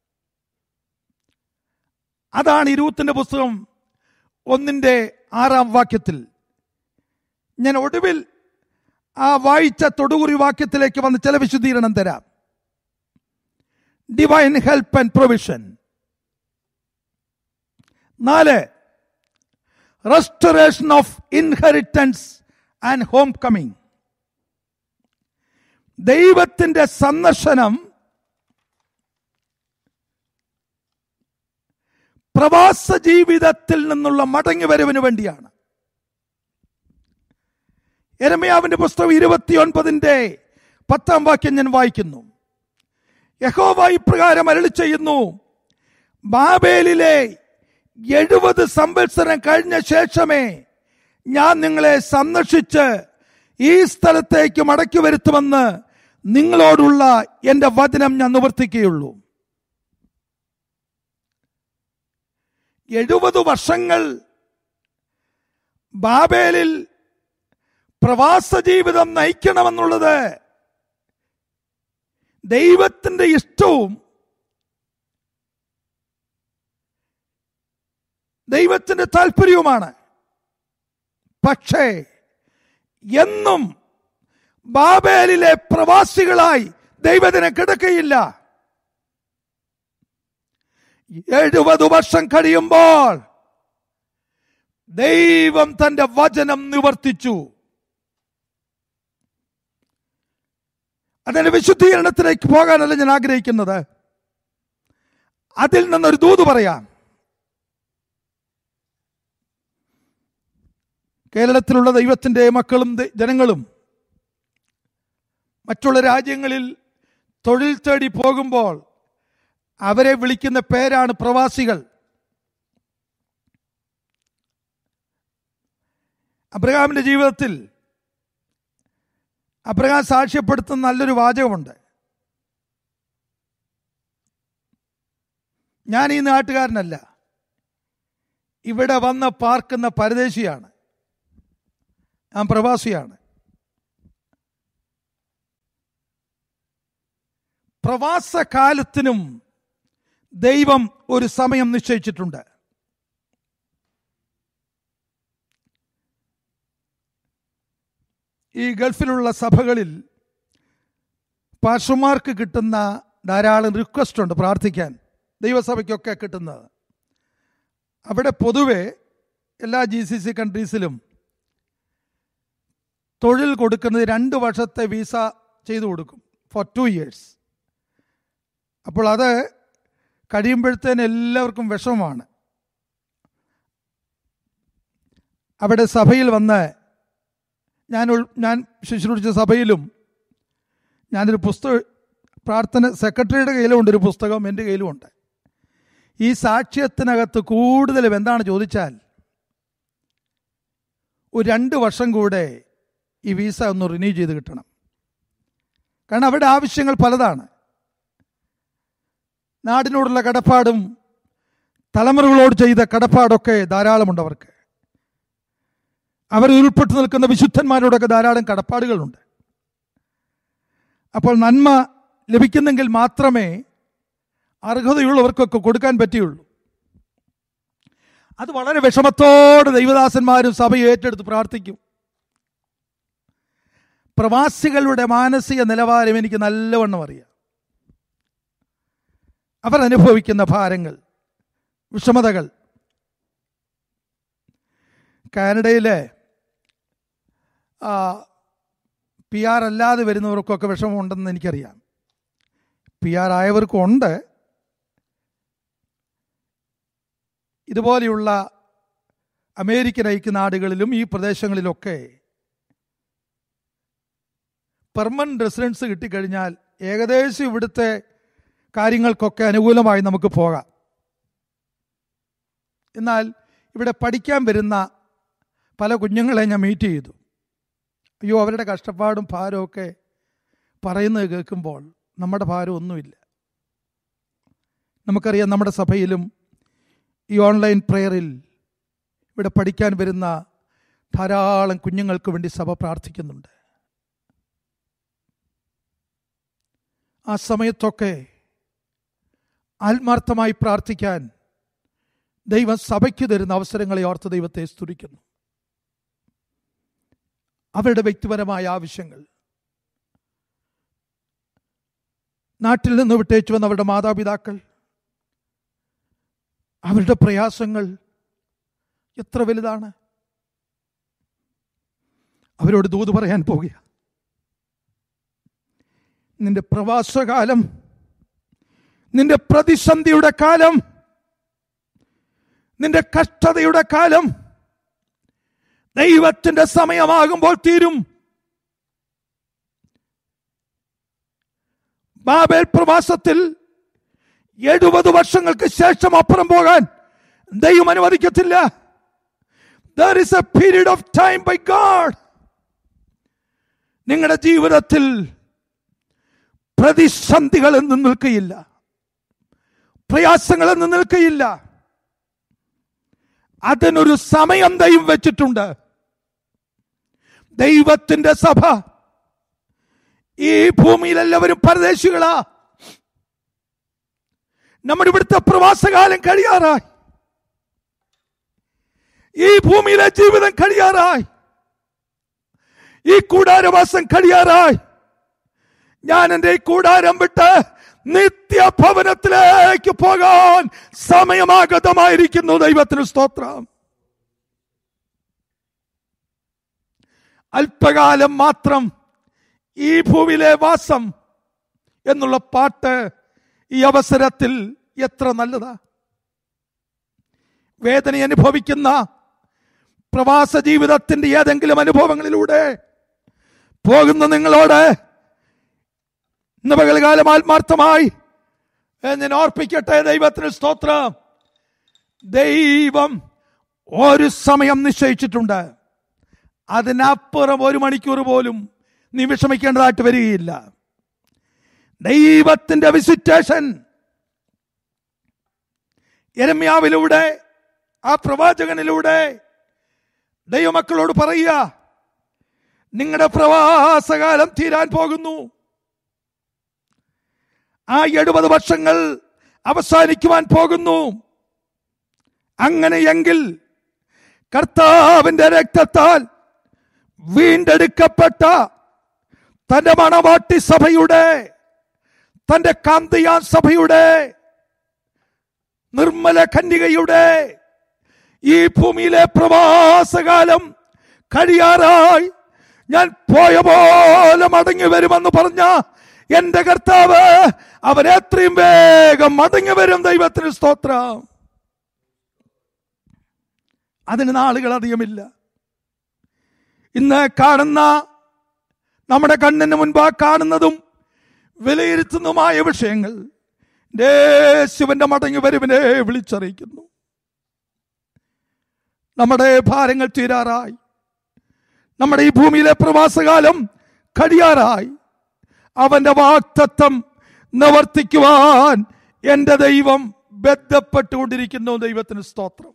അതാണ് ഈ രൂത്തിന്റെ പുസ്തകം ഒന്നിന്റെ ആറാം വാക്യത്തിൽ. ഞാൻ ഒടുവിൽ ആ വായിച്ച തൊടുകുറി വാക്യത്തിലേക്ക് വന്ന് ചില വിശദീകരണം തരാം. Divine help and provision. നാല്, restoration of inheritance and homecoming. ദൈവത്തിന്റെ സന്ദർശനം പ്രവാസ ജീവിതത്തിൽ നിന്നുള്ള മടങ്ങിവരവിന് വേണ്ടിയാണ്. യെരമ്യാവിന്റെ പുസ്തകം ഇരുപത്തിയൊൻപതിന്റെ പത്താം വാക്യം ഞാൻ വായിക്കുന്നു. യഹോവ ഇപ്രകാരം അരുളി ചെയ്യുന്നു, ബാബേലിലെ എഴുപത് സംവത്സരം കഴിഞ്ഞ ശേഷമേ ഞാൻ നിങ്ങളെ സന്ദർശിച്ച് ഈ സ്ഥലത്തേക്ക് മടക്കി വരുത്തുമെന്ന് നിങ്ങളോടുള്ള എന്റെ വചനം ഞാൻ നിവർത്തിക്കുകയുള്ളൂ. എഴുപത് വർഷങ്ങൾ ബാബേലിൽ പ്രവാസ ജീവിതം നയിക്കണമെന്നുള്ളത് ദൈവത്തിന്റെ ഇഷ്ടവും ദൈവത്തിന്റെ താല്പര്യവുമാണ്. പക്ഷേ എന്നും ബാബേലിലെ പ്രവാസികളായി ദൈവത്തിനെ കിടക്കയില്ല. എഴുപത് വർഷം കഴിയുമ്പോൾ ദൈവം തന്റെ വചനം നിവർത്തിച്ചു. അതിന്റെ വിശുദ്ധീകരണത്തിലേക്ക് പോകാനല്ല ഞാൻ ആഗ്രഹിക്കുന്നത്. അതിൽ നിന്നൊരു ദൂത് പറയാം. കേരളത്തിലുള്ള ദൈവത്തിന്റെ മക്കളും ജനങ്ങളും മറ്റുള്ള രാജ്യങ്ങളിൽ തൊഴിൽ തേടി പോകുമ്പോൾ അവരെ വിളിക്കുന്ന പേരാണ് പ്രവാസികൾ. അബ്രഹാമിന്റെ ജീവിതത്തിൽ അബ്രഹാം സാക്ഷ്യപ്പെടുത്തുന്ന നല്ലൊരു വാചകമുണ്ട്. ഞാൻ ഈ നാട്ടുകാരനല്ല, ഇവിടെ വന്ന് പാർക്കുന്ന പരദേശിയാണ്, ഞാൻ പ്രവാസിയാണ്. പ്രവാസകാലത്തിനും ദൈവം ഒരു സമയം നിശ്ചയിച്ചിട്ടുണ്ട്. ഈ ഗൾഫിലുള്ള സഭകളിൽ പാസ്റ്റർമാർക്ക് കിട്ടുന്ന ധാരാളം റിക്വസ്റ്റ് ഉണ്ട് പ്രാർത്ഥിക്കാൻ, ദൈവസഭയ്ക്കൊക്കെ കിട്ടുന്നത്. അവിടെ പൊതുവെ എല്ലാ ജി സി സി കൺട്രീസിലും തൊഴിൽ കൊടുക്കുന്നത് രണ്ട് വർഷത്തെ വീസ ചെയ്തു കൊടുക്കും, ഫോർ ടു ഇയേഴ്സ്. അപ്പോൾ അത് കഴിയുമ്പോഴത്തേന് എല്ലാവർക്കും വിഷമമാണ്. അവിടെ സഭയിൽ വന്ന് ഞാൻ ഞാൻ ശുശ്രൂഷിച്ച സഭയിലും ഞാനൊരു പുസ്തകം, പ്രാർത്ഥന സെക്രട്ടറിയുടെ കയ്യിലുമുണ്ട് ഒരു പുസ്തകം, എൻ്റെ കയ്യിലുമുണ്ട്. ഈ സാക്ഷ്യത്തിനകത്ത് കൂടുതലും എന്താണ് ചോദിച്ചാൽ, ഒരു രണ്ട് വർഷം കൂടെ ഈ വീസ ഒന്ന് റിന്യൂ ചെയ്ത് കിട്ടണം. കാരണം അവിടെ ആവശ്യങ്ങൾ പലതാണ്. നാടിനോടുള്ള കടപ്പാടും തലമുറകളോട് ചെയ്ത കടപ്പാടൊക്കെ ധാരാളമുണ്ട് അവർക്ക്. അവർ ഉൾപ്പെട്ടു നിൽക്കുന്ന വിശുദ്ധന്മാരോടൊക്കെ ധാരാളം കടപ്പാടുകളുണ്ട്. അപ്പോൾ നന്മ ലഭിക്കുന്നെങ്കിൽ മാത്രമേ അർഹതയുള്ളവർക്കൊക്കെ കൊടുക്കാൻ പറ്റുകയുള്ളൂ. അത് വളരെ വിഷമത്തോടെ ദൈവദാസന്മാരും സഭയും ഏറ്റെടുത്ത് പ്രാർത്ഥിക്കും. പ്രവാസികളുടെ മാനസിക നിലവാരം എനിക്ക് നല്ലവണ്ണം അറിയാം. അവർ അനുഭവിക്കുന്ന ഭാരങ്ങൾ, വിഷമതകൾ. കാനഡയിലെ പി ആർ അല്ലാതെ വരുന്നവർക്കൊക്കെ വിഷമമുണ്ടെന്ന് എനിക്കറിയാം. പി ആർ ആയവർക്കും ഉണ്ട്. ഇതുപോലെയുള്ള അമേരിക്കൻ ഐക്യനാടുകളിലും ഈ പ്രദേശങ്ങളിലൊക്കെ പെർമനന്റ് റെസിഡൻസ് കിട്ടിക്കഴിഞ്ഞാൽ ഏകദേശം ഇവിടുത്തെ കാര്യങ്ങൾക്കൊക്കെ അനുകൂലമായി നമുക്ക് പോകാം. എന്നാൽ ഇവിടെ പഠിക്കാൻ വരുന്ന പല കുഞ്ഞുങ്ങളെ ഞാൻ മീറ്റ് ചെയ്തു. അയ്യോ, അവരുടെ കഷ്ടപ്പാടും ഭാരമൊക്കെ പറയുന്നത് കേൾക്കുമ്പോൾ നമ്മുടെ ഭാരം ഒന്നുമില്ല. നമുക്കറിയാം, നമ്മുടെ സഭയിലും ഈ ഓൺലൈൻ പ്രെയറിൽ ഇവിടെ പഠിക്കാൻ വരുന്ന ധാരാളം കുഞ്ഞുങ്ങൾക്ക് വേണ്ടി സഭ പ്രാർത്ഥിക്കുന്നുണ്ട്. ആ സമയത്തൊക്കെ ആത്മാർത്ഥമായി പ്രാർത്ഥിക്കാൻ ദൈവം സഭയ്ക്ക് തരുന്ന അവസരങ്ങളെ ഓർത്ത് ദൈവത്തെ സ്തുതിക്കുന്നു. അവരുടെ വ്യക്തിപരമായ ആവശ്യങ്ങൾ, നാട്ടിൽ നിന്ന് വിട്ടേച്ചു വന്ന അവരുടെ മാതാപിതാക്കൾ, അവരുടെ പ്രയാസങ്ങൾ എത്ര വലുതാണ്. അവരോട് ദൂത് പറയാൻ പോകുക. നിന്റെ പ്രവാസകാലം, നിന്റെ പ്രതിസന്ധിയുടെ കാലം, നിന്റെ കഷ്ടതയുടെ കാലം ദൈവത്തിന്റെ സമയമാകുമ്പോൾ തീരും. ബാബേൽ പ്രവാസത്തിൽ എഴുപത് വർഷങ്ങൾക്ക് ശേഷം അപ്പുറം പോകാൻ ദൈവം അനുവദിക്കത്തില്ല. There is a period of time by God. നിങ്ങളുടെ ജീവിതത്തിൽ പ്രതിസന്ധികളെന്നും നിൽക്കുകയില്ല, പ്രയാസങ്ങളെന്നും നിൽക്കുകയില്ല. അതിനൊരു സമയം ദൈവം വെച്ചിട്ടുണ്ട്. ദൈവത്തിന്റെ സഭ, ഈ ഭൂമിയിൽ എല്ലാവരും പരദേശികളാ. നമ്മുടെ ഇവിടുത്തെ പ്രവാസകാലം കഴിയാറായി, ഈ ഭൂമിയിലെ ജീവിതം കഴിയാറായി, ഈ കൂടാരവാസം കഴിയാറായി. ഞാൻ എൻ്റെ ഈ കൂടാരം വിട്ട് നിത്യഭവനത്തിലേക്ക് പോകാൻ സമയമാഗതമായിരിക്കുന്നു. ദൈവത്തിന് സ്തോത്രം. അല്പകാലം മാത്രം ഈ ഭൂമിയിലെ വാസം എന്നുള്ള പാട്ട് ഈ അവസരത്തിൽ എത്ര നല്ലതാ. വേദന അനുഭവിക്കുന്ന പ്രവാസ ജീവിതത്തിന്റെ ഏതെങ്കിലും അനുഭവങ്ങളിലൂടെ പോകുന്ന നിങ്ങളോട് ഇന്ന് പകൽക്കാലം ആത്മാർത്ഥമായി ഞാൻ ഓർപ്പിക്കട്ടെ, ദൈവത്തിന് സ്തോത്രം. ദൈവം ഒരു സമയം നിശ്ചയിച്ചിട്ടുണ്ട്. അതിനപ്പുറം ഒരു മണിക്കൂർ പോലും നീ വിഷമിക്കേണ്ടതായിട്ട് വരികയില്ല. ദൈവത്തിന്റെ വിസിറ്റേഷൻ യെരമ്യാവിലൂടെ, ആ പ്രവാചകനിലൂടെ ദൈവമക്കളോട് പറയുക, നിങ്ങളുടെ പ്രവാസകാലം തീരാൻ പോകുന്നു. ആ എഴുപത് വർഷങ്ങൾ അവസാനിക്കുവാൻ പോകുന്നു. അങ്ങനെയെങ്കിൽ കർത്താവിന്റെ രക്തത്താൽ വീണ്ടെടുക്കപ്പെട്ട തന്റെ മണവാട്ടി സഭയുടെ, തന്റെ കാന്തയാൻ സഭയുടെ, നിർമ്മല കന്യകയുടെ ഈ ഭൂമിയിലെ പ്രവാസകാലം കഴിയാറായി ഞാൻ പോയ പോലെ മടങ്ങി വരുമെന്ന് പറഞ്ഞ എന്റെ കർത്താവ് അവൻ എത്രയും വേഗം മടങ്ങി വരും. ദൈവത്തിന് സ്തോത്രം. അതിന് നാളുകൾ അധികമില്ല. ഇന്ന് കാണുന്ന, നമ്മുടെ കണ്ണിന് മുൻപാ കാണുന്നതും വിലയിരുത്തുന്നതുമായ വിഷയങ്ങൾ യേശുവിന്റെ മടങ്ങി വരവിനെ വിളിച്ചറിയിക്കുന്നു. നമ്മുടെ ഭാരങ്ങൾ തീരാറായി. നമ്മുടെ ഈ ഭൂമിയിലെ പ്രവാസകാലം കഴിയാറായി. അവന്റെ വാഗ്ദത്തം നിവർത്തിക്കുവാൻ എന്റെ ദൈവം ബന്ധപ്പെട്ടുകൊണ്ടിരിക്കുന്നു. ദൈവത്തിന് സ്തോത്രം.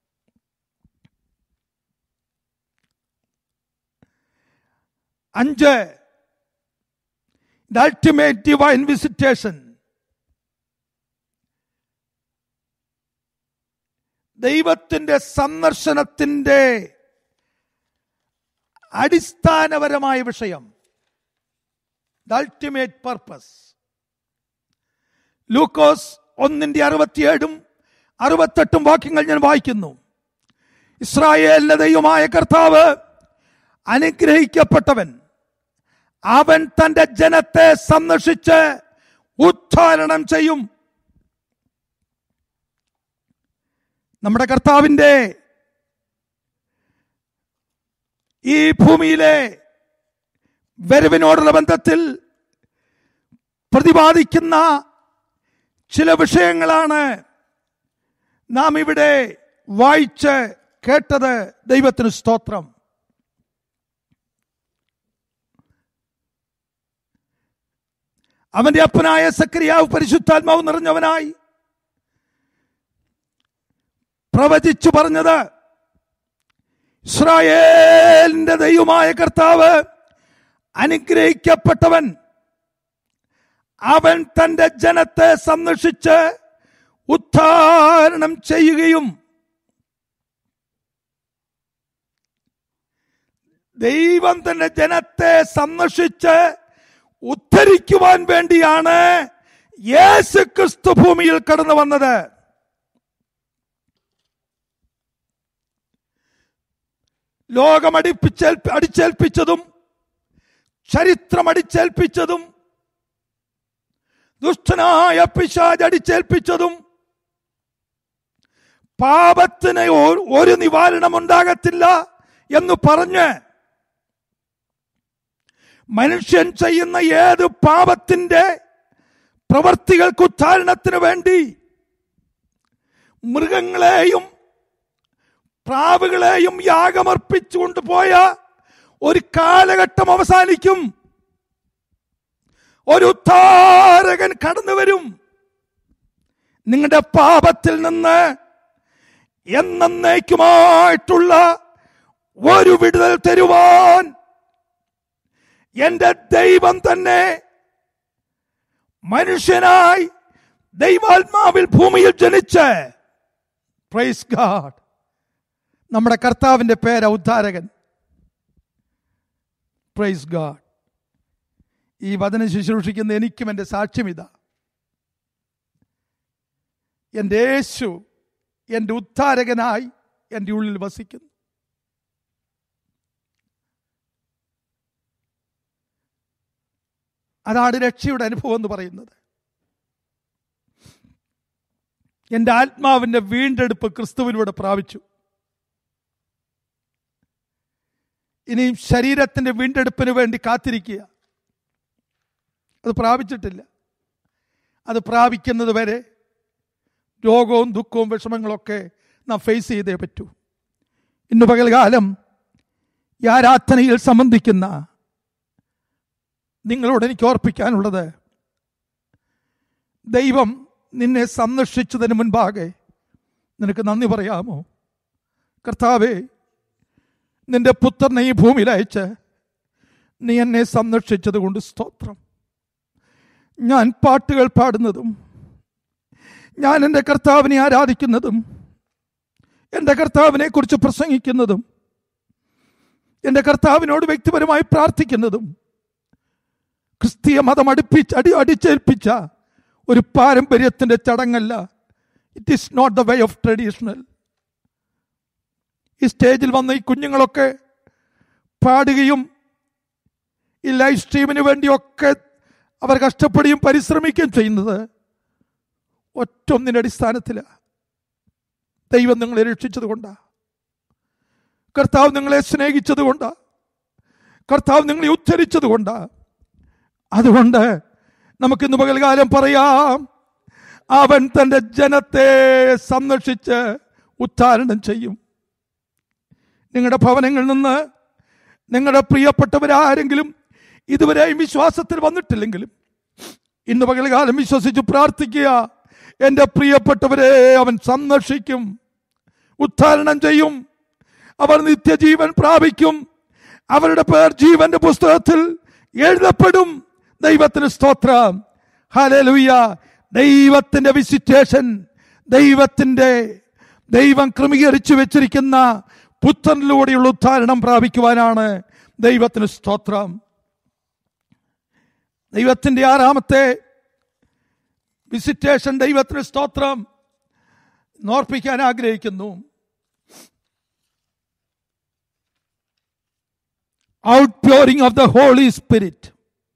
അഞ്ച്, ദ അൾട്ടിമേറ്റ് ഡിവൈൻ വിസിറ്റേഷൻ. ദൈവത്തിന്റെ സന്ദർശനത്തിന്റെ അടിസ്ഥാനപരമായ വിഷയം, ദ അൾട്ടിമേറ്റ് പർപ്പസ്. ലൂക്കോസ് ഒന്നിന്റെ അറുപത്തിയേഴും അറുപത്തെട്ടും വാക്യങ്ങൾ ഞാൻ വായിക്കുന്നു. ഇസ്രായേലിന്റെ ദൈവമായ കർത്താവ് അനുഗ്രഹിക്കപ്പെട്ടവൻ. അവൻ തന്റെ ജനത്തെ സന്ദർശിച്ച് ഉദ്ധാരണം ചെയ്യും. നമ്മുടെ കർത്താവിന്റെ ഈ ഭൂമിയിലെ വരവിനോടുള്ള ബന്ധത്തിൽ പ്രതിപാദിക്കുന്ന ചില വിഷയങ്ങളാണ് നാം ഇവിടെ വായിച്ച് കേട്ടത്. ദൈവത്തിന് സ്തോത്രം. അവന്റെ അപ്പനായ സക്രിയാവ് പരിശുദ്ധാത്മാവ് നിറഞ്ഞവനായി പ്രവചിച്ചു പറഞ്ഞത്, ഇസ്രായേലിന്റെ ദൈവമായ കർത്താവ് അനുഗ്രഹിക്കപ്പെട്ടവൻ. അവൻ തന്റെ ജനത്തെ സന്ദർശിച്ച് ഉദ്ധാരണം ചെയ്യുകയും ദൈവം തന്റെ ജനത്തെ സന്ദർശിച്ച് ഉദ്ധരിക്കുവാൻ വേണ്ടിയാണ് യേശു ക്രിസ്തു ഭൂമിയിൽ കടന്നു വന്നത്. ലോകം അടിപ്പിച്ചേൽ അടിച്ചേൽപ്പിച്ചതും ചരിത്രം അടിച്ചേൽപ്പിച്ചതും ദുഷ്ടനായ പിശാച് അടിച്ചേൽപ്പിച്ചതും പാപത്തിന് ഒരു നിവാരണം ഉണ്ടാകത്തില്ല എന്ന് പറഞ്ഞ് മനുഷ്യൻ ചെയ്യുന്ന ഏത് പാപത്തിന്റെ പ്രവർത്തികൾക്ക് ഉദ്ധാരണത്തിന് വേണ്ടി മൃഗങ്ങളെയും പ്രാവുകളെയും യാഗമർപ്പിച്ചുകൊണ്ട് പോയ ഒരു കാലഘട്ടം അവസാനിക്കും. ഒരു ഉദ്ധാരകൻ കടന്നു വരും. നിങ്ങളുടെ പാപത്തിൽ നിന്ന് എന്നേക്കുമായിട്ടുള്ള ഒരു വിടുതൽ തരുവാൻ എന്റെ ദൈവം തന്നെ മനുഷ്യനായി ദൈവാത്മാവിൽ ഭൂമിയിൽ ജനിച്ച്, പ്രൈസ് ഗാഡ്, നമ്മുടെ കർത്താവിന്റെ പേര് ഉദ്ധാരകൻ. Praise God. ഈ വചനം ശുശ്രൂഷിക്കുന്ന എനിക്കും എൻ്റെ സാക്ഷ്യം ഇതാ. എൻ്റെ യേശു എൻ്റെ ഉദ്ധാരകനായി എൻ്റെ ഉള്ളിൽ വസിക്കുന്നു. അതാണ് രക്ഷയുടെ അനുഭവം എന്ന് പറയുന്നത്. എൻ്റെ ആത്മാവിൻ്റെ വീണ്ടെടുപ്പ് ക്രിസ്തുവിലൂടെ പ്രാപിച്ചു. ഇനിയും ശരീരത്തിന്റെ വീണ്ടെടുപ്പിന് വേണ്ടി കാത്തിരിക്കുക. അത് പ്രാപിച്ചിട്ടില്ല. അത് പ്രാപിക്കുന്നത് വരെ രോഗവും ദുഃഖവും വിഷമങ്ങളൊക്കെ നാം ഫേസ് ചെയ്തേ പറ്റൂ. ഇന്ന് പകൽകാലം ഈ ആരാധനയിൽ സംബന്ധിക്കുന്ന നിങ്ങളോട് എനിക്ക് ഓർപ്പിക്കാനുള്ളത്, ദൈവം നിന്നെ സന്ദർശിച്ചതിന് മുൻപാകെ നിനക്ക് നന്ദി പറയാമോ? കർത്താവേ, നിന്റെ പുത്രനെ ഈ ഭൂമിയിൽ അയച്ച് നീ എന്നെ സന്ദർശിച്ചത് കൊണ്ട് സ്തോത്രം. ഞാൻ പാട്ടുകൾ പാടുന്നതും ഞാൻ എൻ്റെ കർത്താവിനെ ആരാധിക്കുന്നതും എൻ്റെ കർത്താവിനെ കുറിച്ച് പ്രസംഗിക്കുന്നതും എൻ്റെ കർത്താവിനോട് വ്യക്തിപരമായി പ്രാർത്ഥിക്കുന്നതും ക്രിസ്തീയ മതം അടുപ്പിച്ച് അടി അടിച്ചേൽപ്പിച്ച ഒരു പാരമ്പര്യത്തിൻ്റെ ചടങ്ങല്ല. It is not the way of traditional. ഈ സ്റ്റേജിൽ വന്ന ഈ കുഞ്ഞുങ്ങളൊക്കെ പാടുകയും ഈ ലൈവ് സ്ട്രീമിന് വേണ്ടിയൊക്കെ അവർ കഷ്ടപ്പെടുകയും പരിശ്രമിക്കുകയും ചെയ്യുന്നത് ഒറ്റൊന്നിൻ്റെ അടിസ്ഥാനത്തിലാണ്. ദൈവം നിങ്ങളെ രക്ഷിച്ചത് കൊണ്ടാണ്, കർത്താവ് നിങ്ങളെ സ്നേഹിച്ചത് കൊണ്ടാണ്, കർത്താവ് നിങ്ങളെ ഉദ്ധരിച്ചത് കൊണ്ടാണ്. അതുകൊണ്ട് നമുക്കിന്ന് പകൽകാലം പറയാം, അവൻ തൻ്റെ ജനത്തെ സന്ദർശിച്ച് ഉദ്ധാരണം ചെയ്യും. നിങ്ങളുടെ ഭവനങ്ങളിൽ നിന്ന് നിങ്ങളുടെ പ്രിയപ്പെട്ടവരാരെങ്കിലും ഇതുവരെയും വിശ്വാസത്തിൽ വന്നിട്ടില്ലെങ്കിലും ഇന്ന് പകൽകാലം വിശ്വസിച്ച് പ്രാർത്ഥിക്കുക. എൻ്റെ പ്രിയപ്പെട്ടവരെ അവൻ സന്ദർശിക്കും, ഉദ്ധാരണം ചെയ്യും, അവർ നിത്യജീവൻ പ്രാപിക്കും, അവരുടെ പേർ ജീവന്റെ പുസ്തകത്തിൽ എഴുതപ്പെടും. ദൈവത്തിന് സ്തോത്രം, ഹല്ലേലൂയ. ദൈവത്തിന്റെ വിസിറ്റേഷൻ, ദൈവത്തിന്റെ ദൈവം ക്രമീകരിച്ചു വെച്ചിരിക്കുന്ന പുത്രനിലൂടെയുള്ള ഉദ്ധാരണം പ്രാപിക്കുവാനാണ്. ദൈവത്തിന് സ്തോത്രം. ദൈവത്തിന്റെ ആറാമത്തെ വിസിറ്റേഷൻ, ദൈവത്തിന് സ്തോത്രം, ഓർപ്പിക്കാൻ ആഗ്രഹിക്കുന്നു. Outpouring of the Holy Spirit.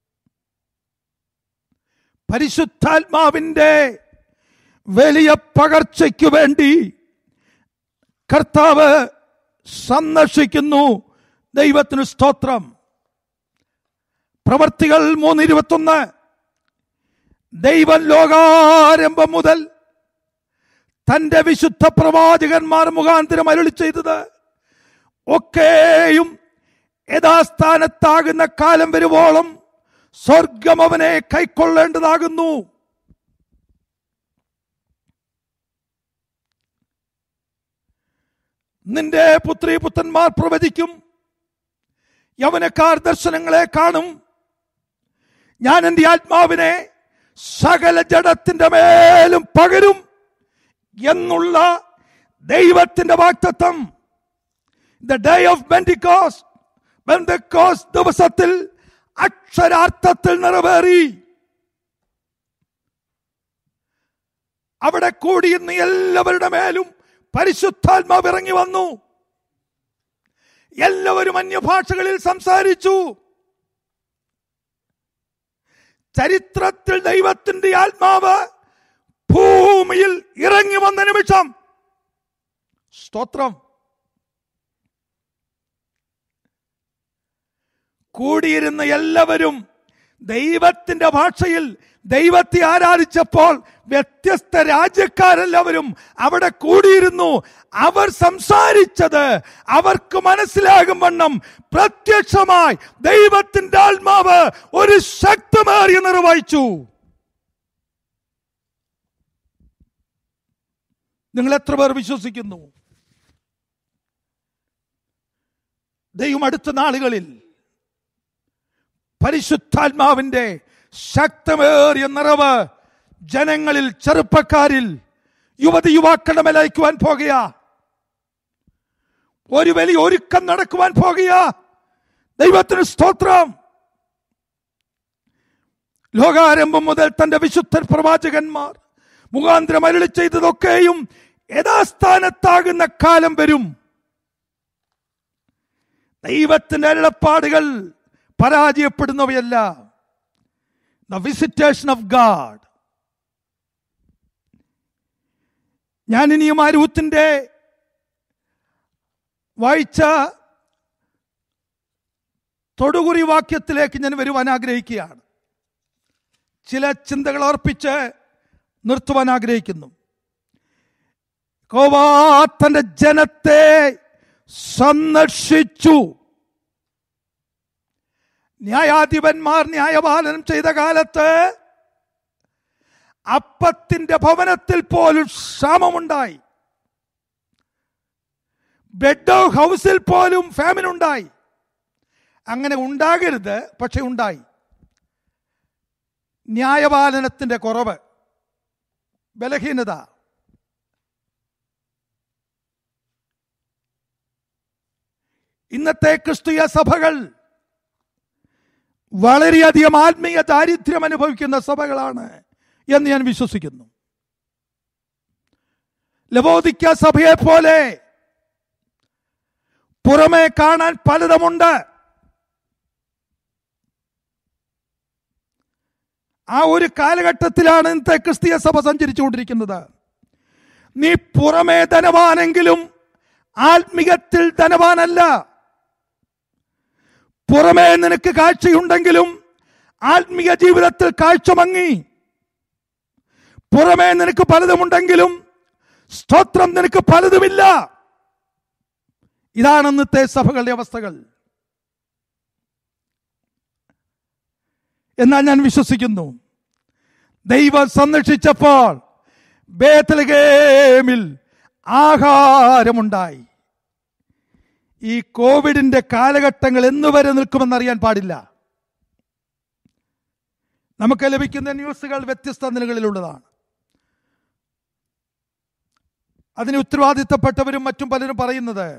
പരിശുദ്ധാത്മാവിന്റെ വലിയ പകർച്ചയ്ക്ക് വേണ്ടി കർത്താവ് സന്ദർശിക്കുന്നു. ദൈവത്തിന് സ്തോത്രം. പ്രവർത്തികൾ മൂന്ന് ഇരുപത്തൊന്ന്. ദൈവം ലോകാരംഭം മുതൽ തന്റെ വിശുദ്ധ പ്രവാചകന്മാർ മുഖാന്തരം അരുളി ചെയ്തത് ഒക്കെയും യഥാസ്ഥാനത്താകുന്ന കാലം വരുവോളം സ്വർഗം അവനെ കൈക്കൊള്ളേണ്ടതാകുന്നു. നിന്റെ പുത്രി പുത്രന്മാർ പ്രവചിക്കും, യൗവനക്കാർ ദർശനങ്ങളെ കാണും. ഞാൻ എൻ്റെ ആത്മാവിനെ സകല ജഡത്തിന്റെ മേലും പകരും എന്നുള്ള ദൈവത്തിന്റെ വാഗ്ദത്തം the day of Pentecost, Pentecost ദിവസത്തിൽ അക്ഷരാർത്ഥത്തിൽ നിറവേറി. അവിടെ കൂടിയിരുന്ന എല്ലാവരുടെ മേലും പരിശുദ്ധാത്മാവ് ഇറങ്ങി വന്നു. എല്ലാവരും അന്യഭാഷകളിൽ സംസാരിച്ചു. ചരിത്രത്തിൽ ദൈവത്തിന്റെ ആത്മാവ് ഭൂമിയിൽ ഇറങ്ങി വന്ന നിമിഷം, സ്തോത്രം, കൂടിയിരുന്ന എല്ലാവരും ദൈവത്തിന്റെ ഭാഷയിൽ ദൈവത്തെ ആരാധിച്ചപ്പോൾ വ്യത്യസ്ത രാജ്യക്കാരെല്ലാവരും അവിടെ കൂടിയിരുന്നു. അവർ സംസാരിച്ചത് അവർക്ക് മനസ്സിലാകും വണ്ണം പ്രത്യക്ഷമായി ദൈവത്തിന്റെ ആത്മാവ് ഒരു ശക്തമേറിയ നിറവഹിച്ചു. നിങ്ങൾ എത്ര പേർ വിശ്വസിക്കുന്നു? ദൈവം അടുത്ത നാളുകളിൽ പരിശുദ്ധാത്മാവിന്റെ ശക്തമേറിയ നിറവ് ജനങ്ങളിൽ, ചെറുപ്പക്കാരിൽ, യുവതി യുവാക്കളുടെ മേൽ അയക്കുവാൻ പോകുക. ഒരു വലിയ ഒരുക്കം നടക്കുവാൻ പോകുക. ദൈവത്തിന് സ്തോത്രം. ലോകാരംഭം മുതൽ തന്റെ വിശുദ്ധ പ്രവാചകന്മാർ മുഖാന്തരം അരുളി ചെയ്തതൊക്കെയും യഥാസ്ഥാനത്താകുന്ന കാലം വരും. ദൈവത്തിന്റെ അരുളപ്പാടുകൾ പരാജയപ്പെടുന്നവയല്ല. The visitation of God. ഞാൻ ഇനിയും ആ രൂത്തിന്റെ വായിച്ച തൊടുകുറി വാക്യത്തിലേക്ക് ഞാൻ വരുവാൻ ആഗ്രഹിക്കുകയാണ്. ചില ചിന്തകൾ അർപ്പിച്ച് നിർത്തുവാൻ ആഗ്രഹിക്കുന്നു. യഹോവ തന്റെ ജനത്തെ സന്ദർശിച്ചു. ന്യായാധിപന്മാർ ന്യായപാലനം ചെയ്ത കാലത്ത് അപ്പത്തിന്റെ ഭവനത്തിൽ പോലും ക്ഷാമമുണ്ടായി. ബെഡ് ഹൗസിൽ പോലും ഫാമിനുണ്ടായി. അങ്ങനെ ഉണ്ടാകരുത്, പക്ഷെ ഉണ്ടായി. ന്യായപാലനത്തിന്റെ കുറവ്, ബലഹീനത. ഇന്നത്തെ ക്രിസ്തീയ സഭകൾ വളരെയധികം ആത്മീയ ദാരിദ്ര്യം അനുഭവിക്കുന്ന സഭകളാണ് എന്ന് ഞാൻ വിശ്വസിക്കുന്നു. ലവോദിക്ക സഭയെ പോലെ പുറമേ കാണാൻ പലതുമുണ്ട്. ആ ഒരു കാലഘട്ടത്തിലാണ് ഇന്നത്തെ ക്രിസ്തീയ സഭ സഞ്ചരിച്ചുകൊണ്ടിരിക്കുന്നത്. നീ പുറമേ ധനവാനെങ്കിലും ആത്മീയത്തിൽ ധനവാനല്ല. പുറമേ നിനക്ക് കാഴ്ചയുണ്ടെങ്കിലും ആത്മീയ ജീവിതത്തിൽ കാഴ്ച മങ്ങി. പുറമേ നിനക്ക് പലതുമുണ്ടെങ്കിലും സ്തോത്രം നിനക്ക് പലതുമില്ല. ഇതാണ് ഇന്നത്തെ സഭകളുടെ അവസ്ഥകൾ. എന്നാൽ ഞാൻ വിശ്വസിക്കുന്നു, ദൈവം സന്ദർശിച്ചപ്പോൾ ബേത്ലഹേമിൽ ആഹാരമുണ്ടായി. ഈ കോവിഡിന്റെ കാലഘട്ടങ്ങൾ എന്നുവരെ നിൽക്കുമെന്നറിയാൻ പാടില്ല. നമുക്ക് ലഭിക്കുന്ന ന്യൂസുകൾ വ്യത്യസ്ത നിലകളിലുള്ളതാണ്. അതിന് ഉത്തരവാദിത്തപ്പെട്ടവരും മറ്റും പലരും പറയുന്നത്,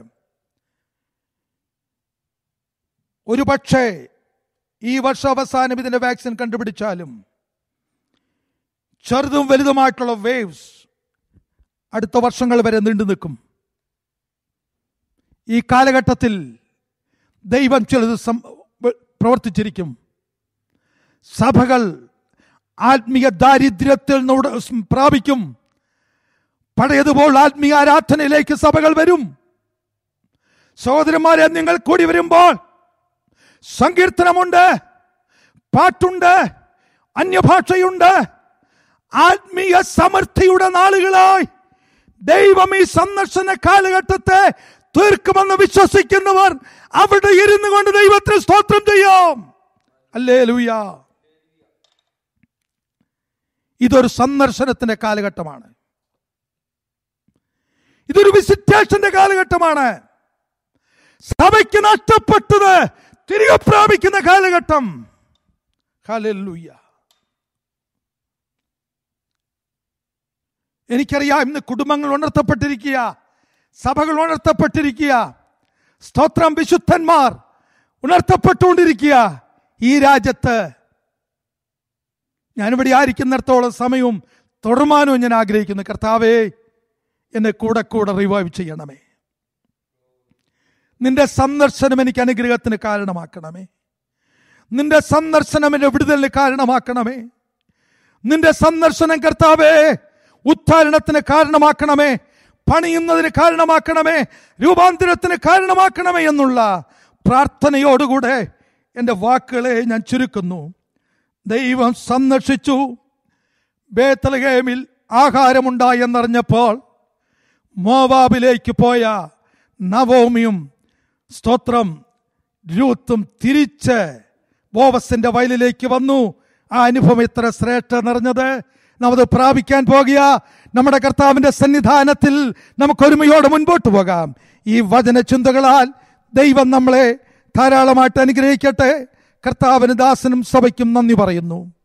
ഒരു പക്ഷേ ഈ വർഷാവസാനം ഇതിന്റെ വാക്സിൻ കണ്ടുപിടിച്ചാലും ചെറുതും വലുതുമായിട്ടുള്ള വേവ്സ് അടുത്ത വർഷങ്ങൾ വരെ നീണ്ടു നിൽക്കും. ഈ കാലഘട്ടത്തിൽ ദൈവം ചിലത് പ്രവർത്തിച്ചിരിക്കും. സഭകൾ ആത്മീയ ദാരിദ്ര്യത്തിൽ നിന്ന് പ്രാപിക്കും. പഴയതുപോലെ ആത്മീയ ആരാധനയിലേക്ക് സഭകൾ വരും. സഹോദരന്മാരെ, നിങ്ങൾ കൂടി വരുമ്പോൾ സങ്കീർത്തനമുണ്ട്, പാട്ടുണ്ട്, അന്യഭാഷയുണ്ട്. ആത്മീയ സമൃദ്ധിയുടെ നാളുകളായി ദൈവം ഈ സന്ദർശന കാലഘട്ടത്തെ തീർക്കുമെന്ന് വിശ്വസിക്കുന്നവർ അവിടെ ഇരുന്നു കൊണ്ട് ദൈവത്തിന് സ്തോത്രം ചെയ്യാം. ഹല്ലേലൂയ. ഇതൊരു സന്ദർശനത്തിന്റെ കാലഘട്ടമാണ്. ഇതൊരു വിസിറ്റേഷന്റെ കാലഘട്ടമാണ്. സഭയ്ക്ക് നഷ്ടപ്പെട്ടത് തിരികെ പ്രാപിക്കുന്ന കാലഘട്ടം. ഹല്ലേലൂയ. എനിക്കറിയാം, ഇന്ന് കുടുംബങ്ങൾ ഉണർത്തപ്പെട്ടിരിക്കുക, സഭകൾ ഉണർത്തപ്പെട്ടിരിക്കുക, സ്തോത്രം, വിശുദ്ധന്മാർ ഉണർത്തപ്പെട്ടുകൊണ്ടിരിക്കുക. ഈ രാജ്യത്ത് ഞാനിവിടെ ആയിരിക്കുന്നിടത്തോളം സമയവും തുടർമാനവും ഞാൻ ആഗ്രഹിക്കുന്നു. കർത്താവേ, എന്നെ കൂടെ കൂടെ റിവൈവ് ചെയ്യണമേ. നിന്റെ സന്ദർശനം എനിക്ക് അനുഗ്രഹത്തിന് കാരണമാക്കണമേ. നിന്റെ സന്ദർശനം എന്റെ വിടുതലിന് കാരണമാക്കണമേ. നിന്റെ സന്ദർശനം കർത്താവേ ഉദ്ധാരണത്തിന് കാരണമാക്കണമേ, പണിയുന്നതിന് കാരണമാക്കണമേ, രൂപാന്തരത്തിന് കാരണമാക്കണമേ എന്നുള്ള പ്രാർത്ഥനയോടുകൂടെ എൻ്റെ വാക്കുകളെ ഞാൻ ചുരുക്കുന്നു. ദൈവം സന്ദർശിച്ചു. ബേത്ലഹേമിൽ ആഹാരമുണ്ടായി എന്നറിഞ്ഞപ്പോൾ മോവാബിലേക്ക് പോയ നവോമിയും സ്തോത്രം രൂത്തും തിരിച്ച് ബോവസിന്റെ വയലിലേക്ക് വന്നു. ആ അനുഭവം എത്ര ശ്രേഷ്ഠ നിറഞ്ഞത്! നാം അത് പ്രാപിക്കാൻ പോകുക. നമ്മുടെ കർത്താവിന്റെ സന്നിധാനത്തിൽ നമുക്ക് ഒരുമയോടെ മുൻപോട്ട് പോകാം. ഈ വചന ചിന്തകളാൽ ദൈവം നമ്മളെ ധാരാളമായിട്ട് അനുഗ്രഹിക്കട്ടെ. കർത്താവിന് ദാസനും സഭയ്ക്കും നന്ദി പറയുന്നു.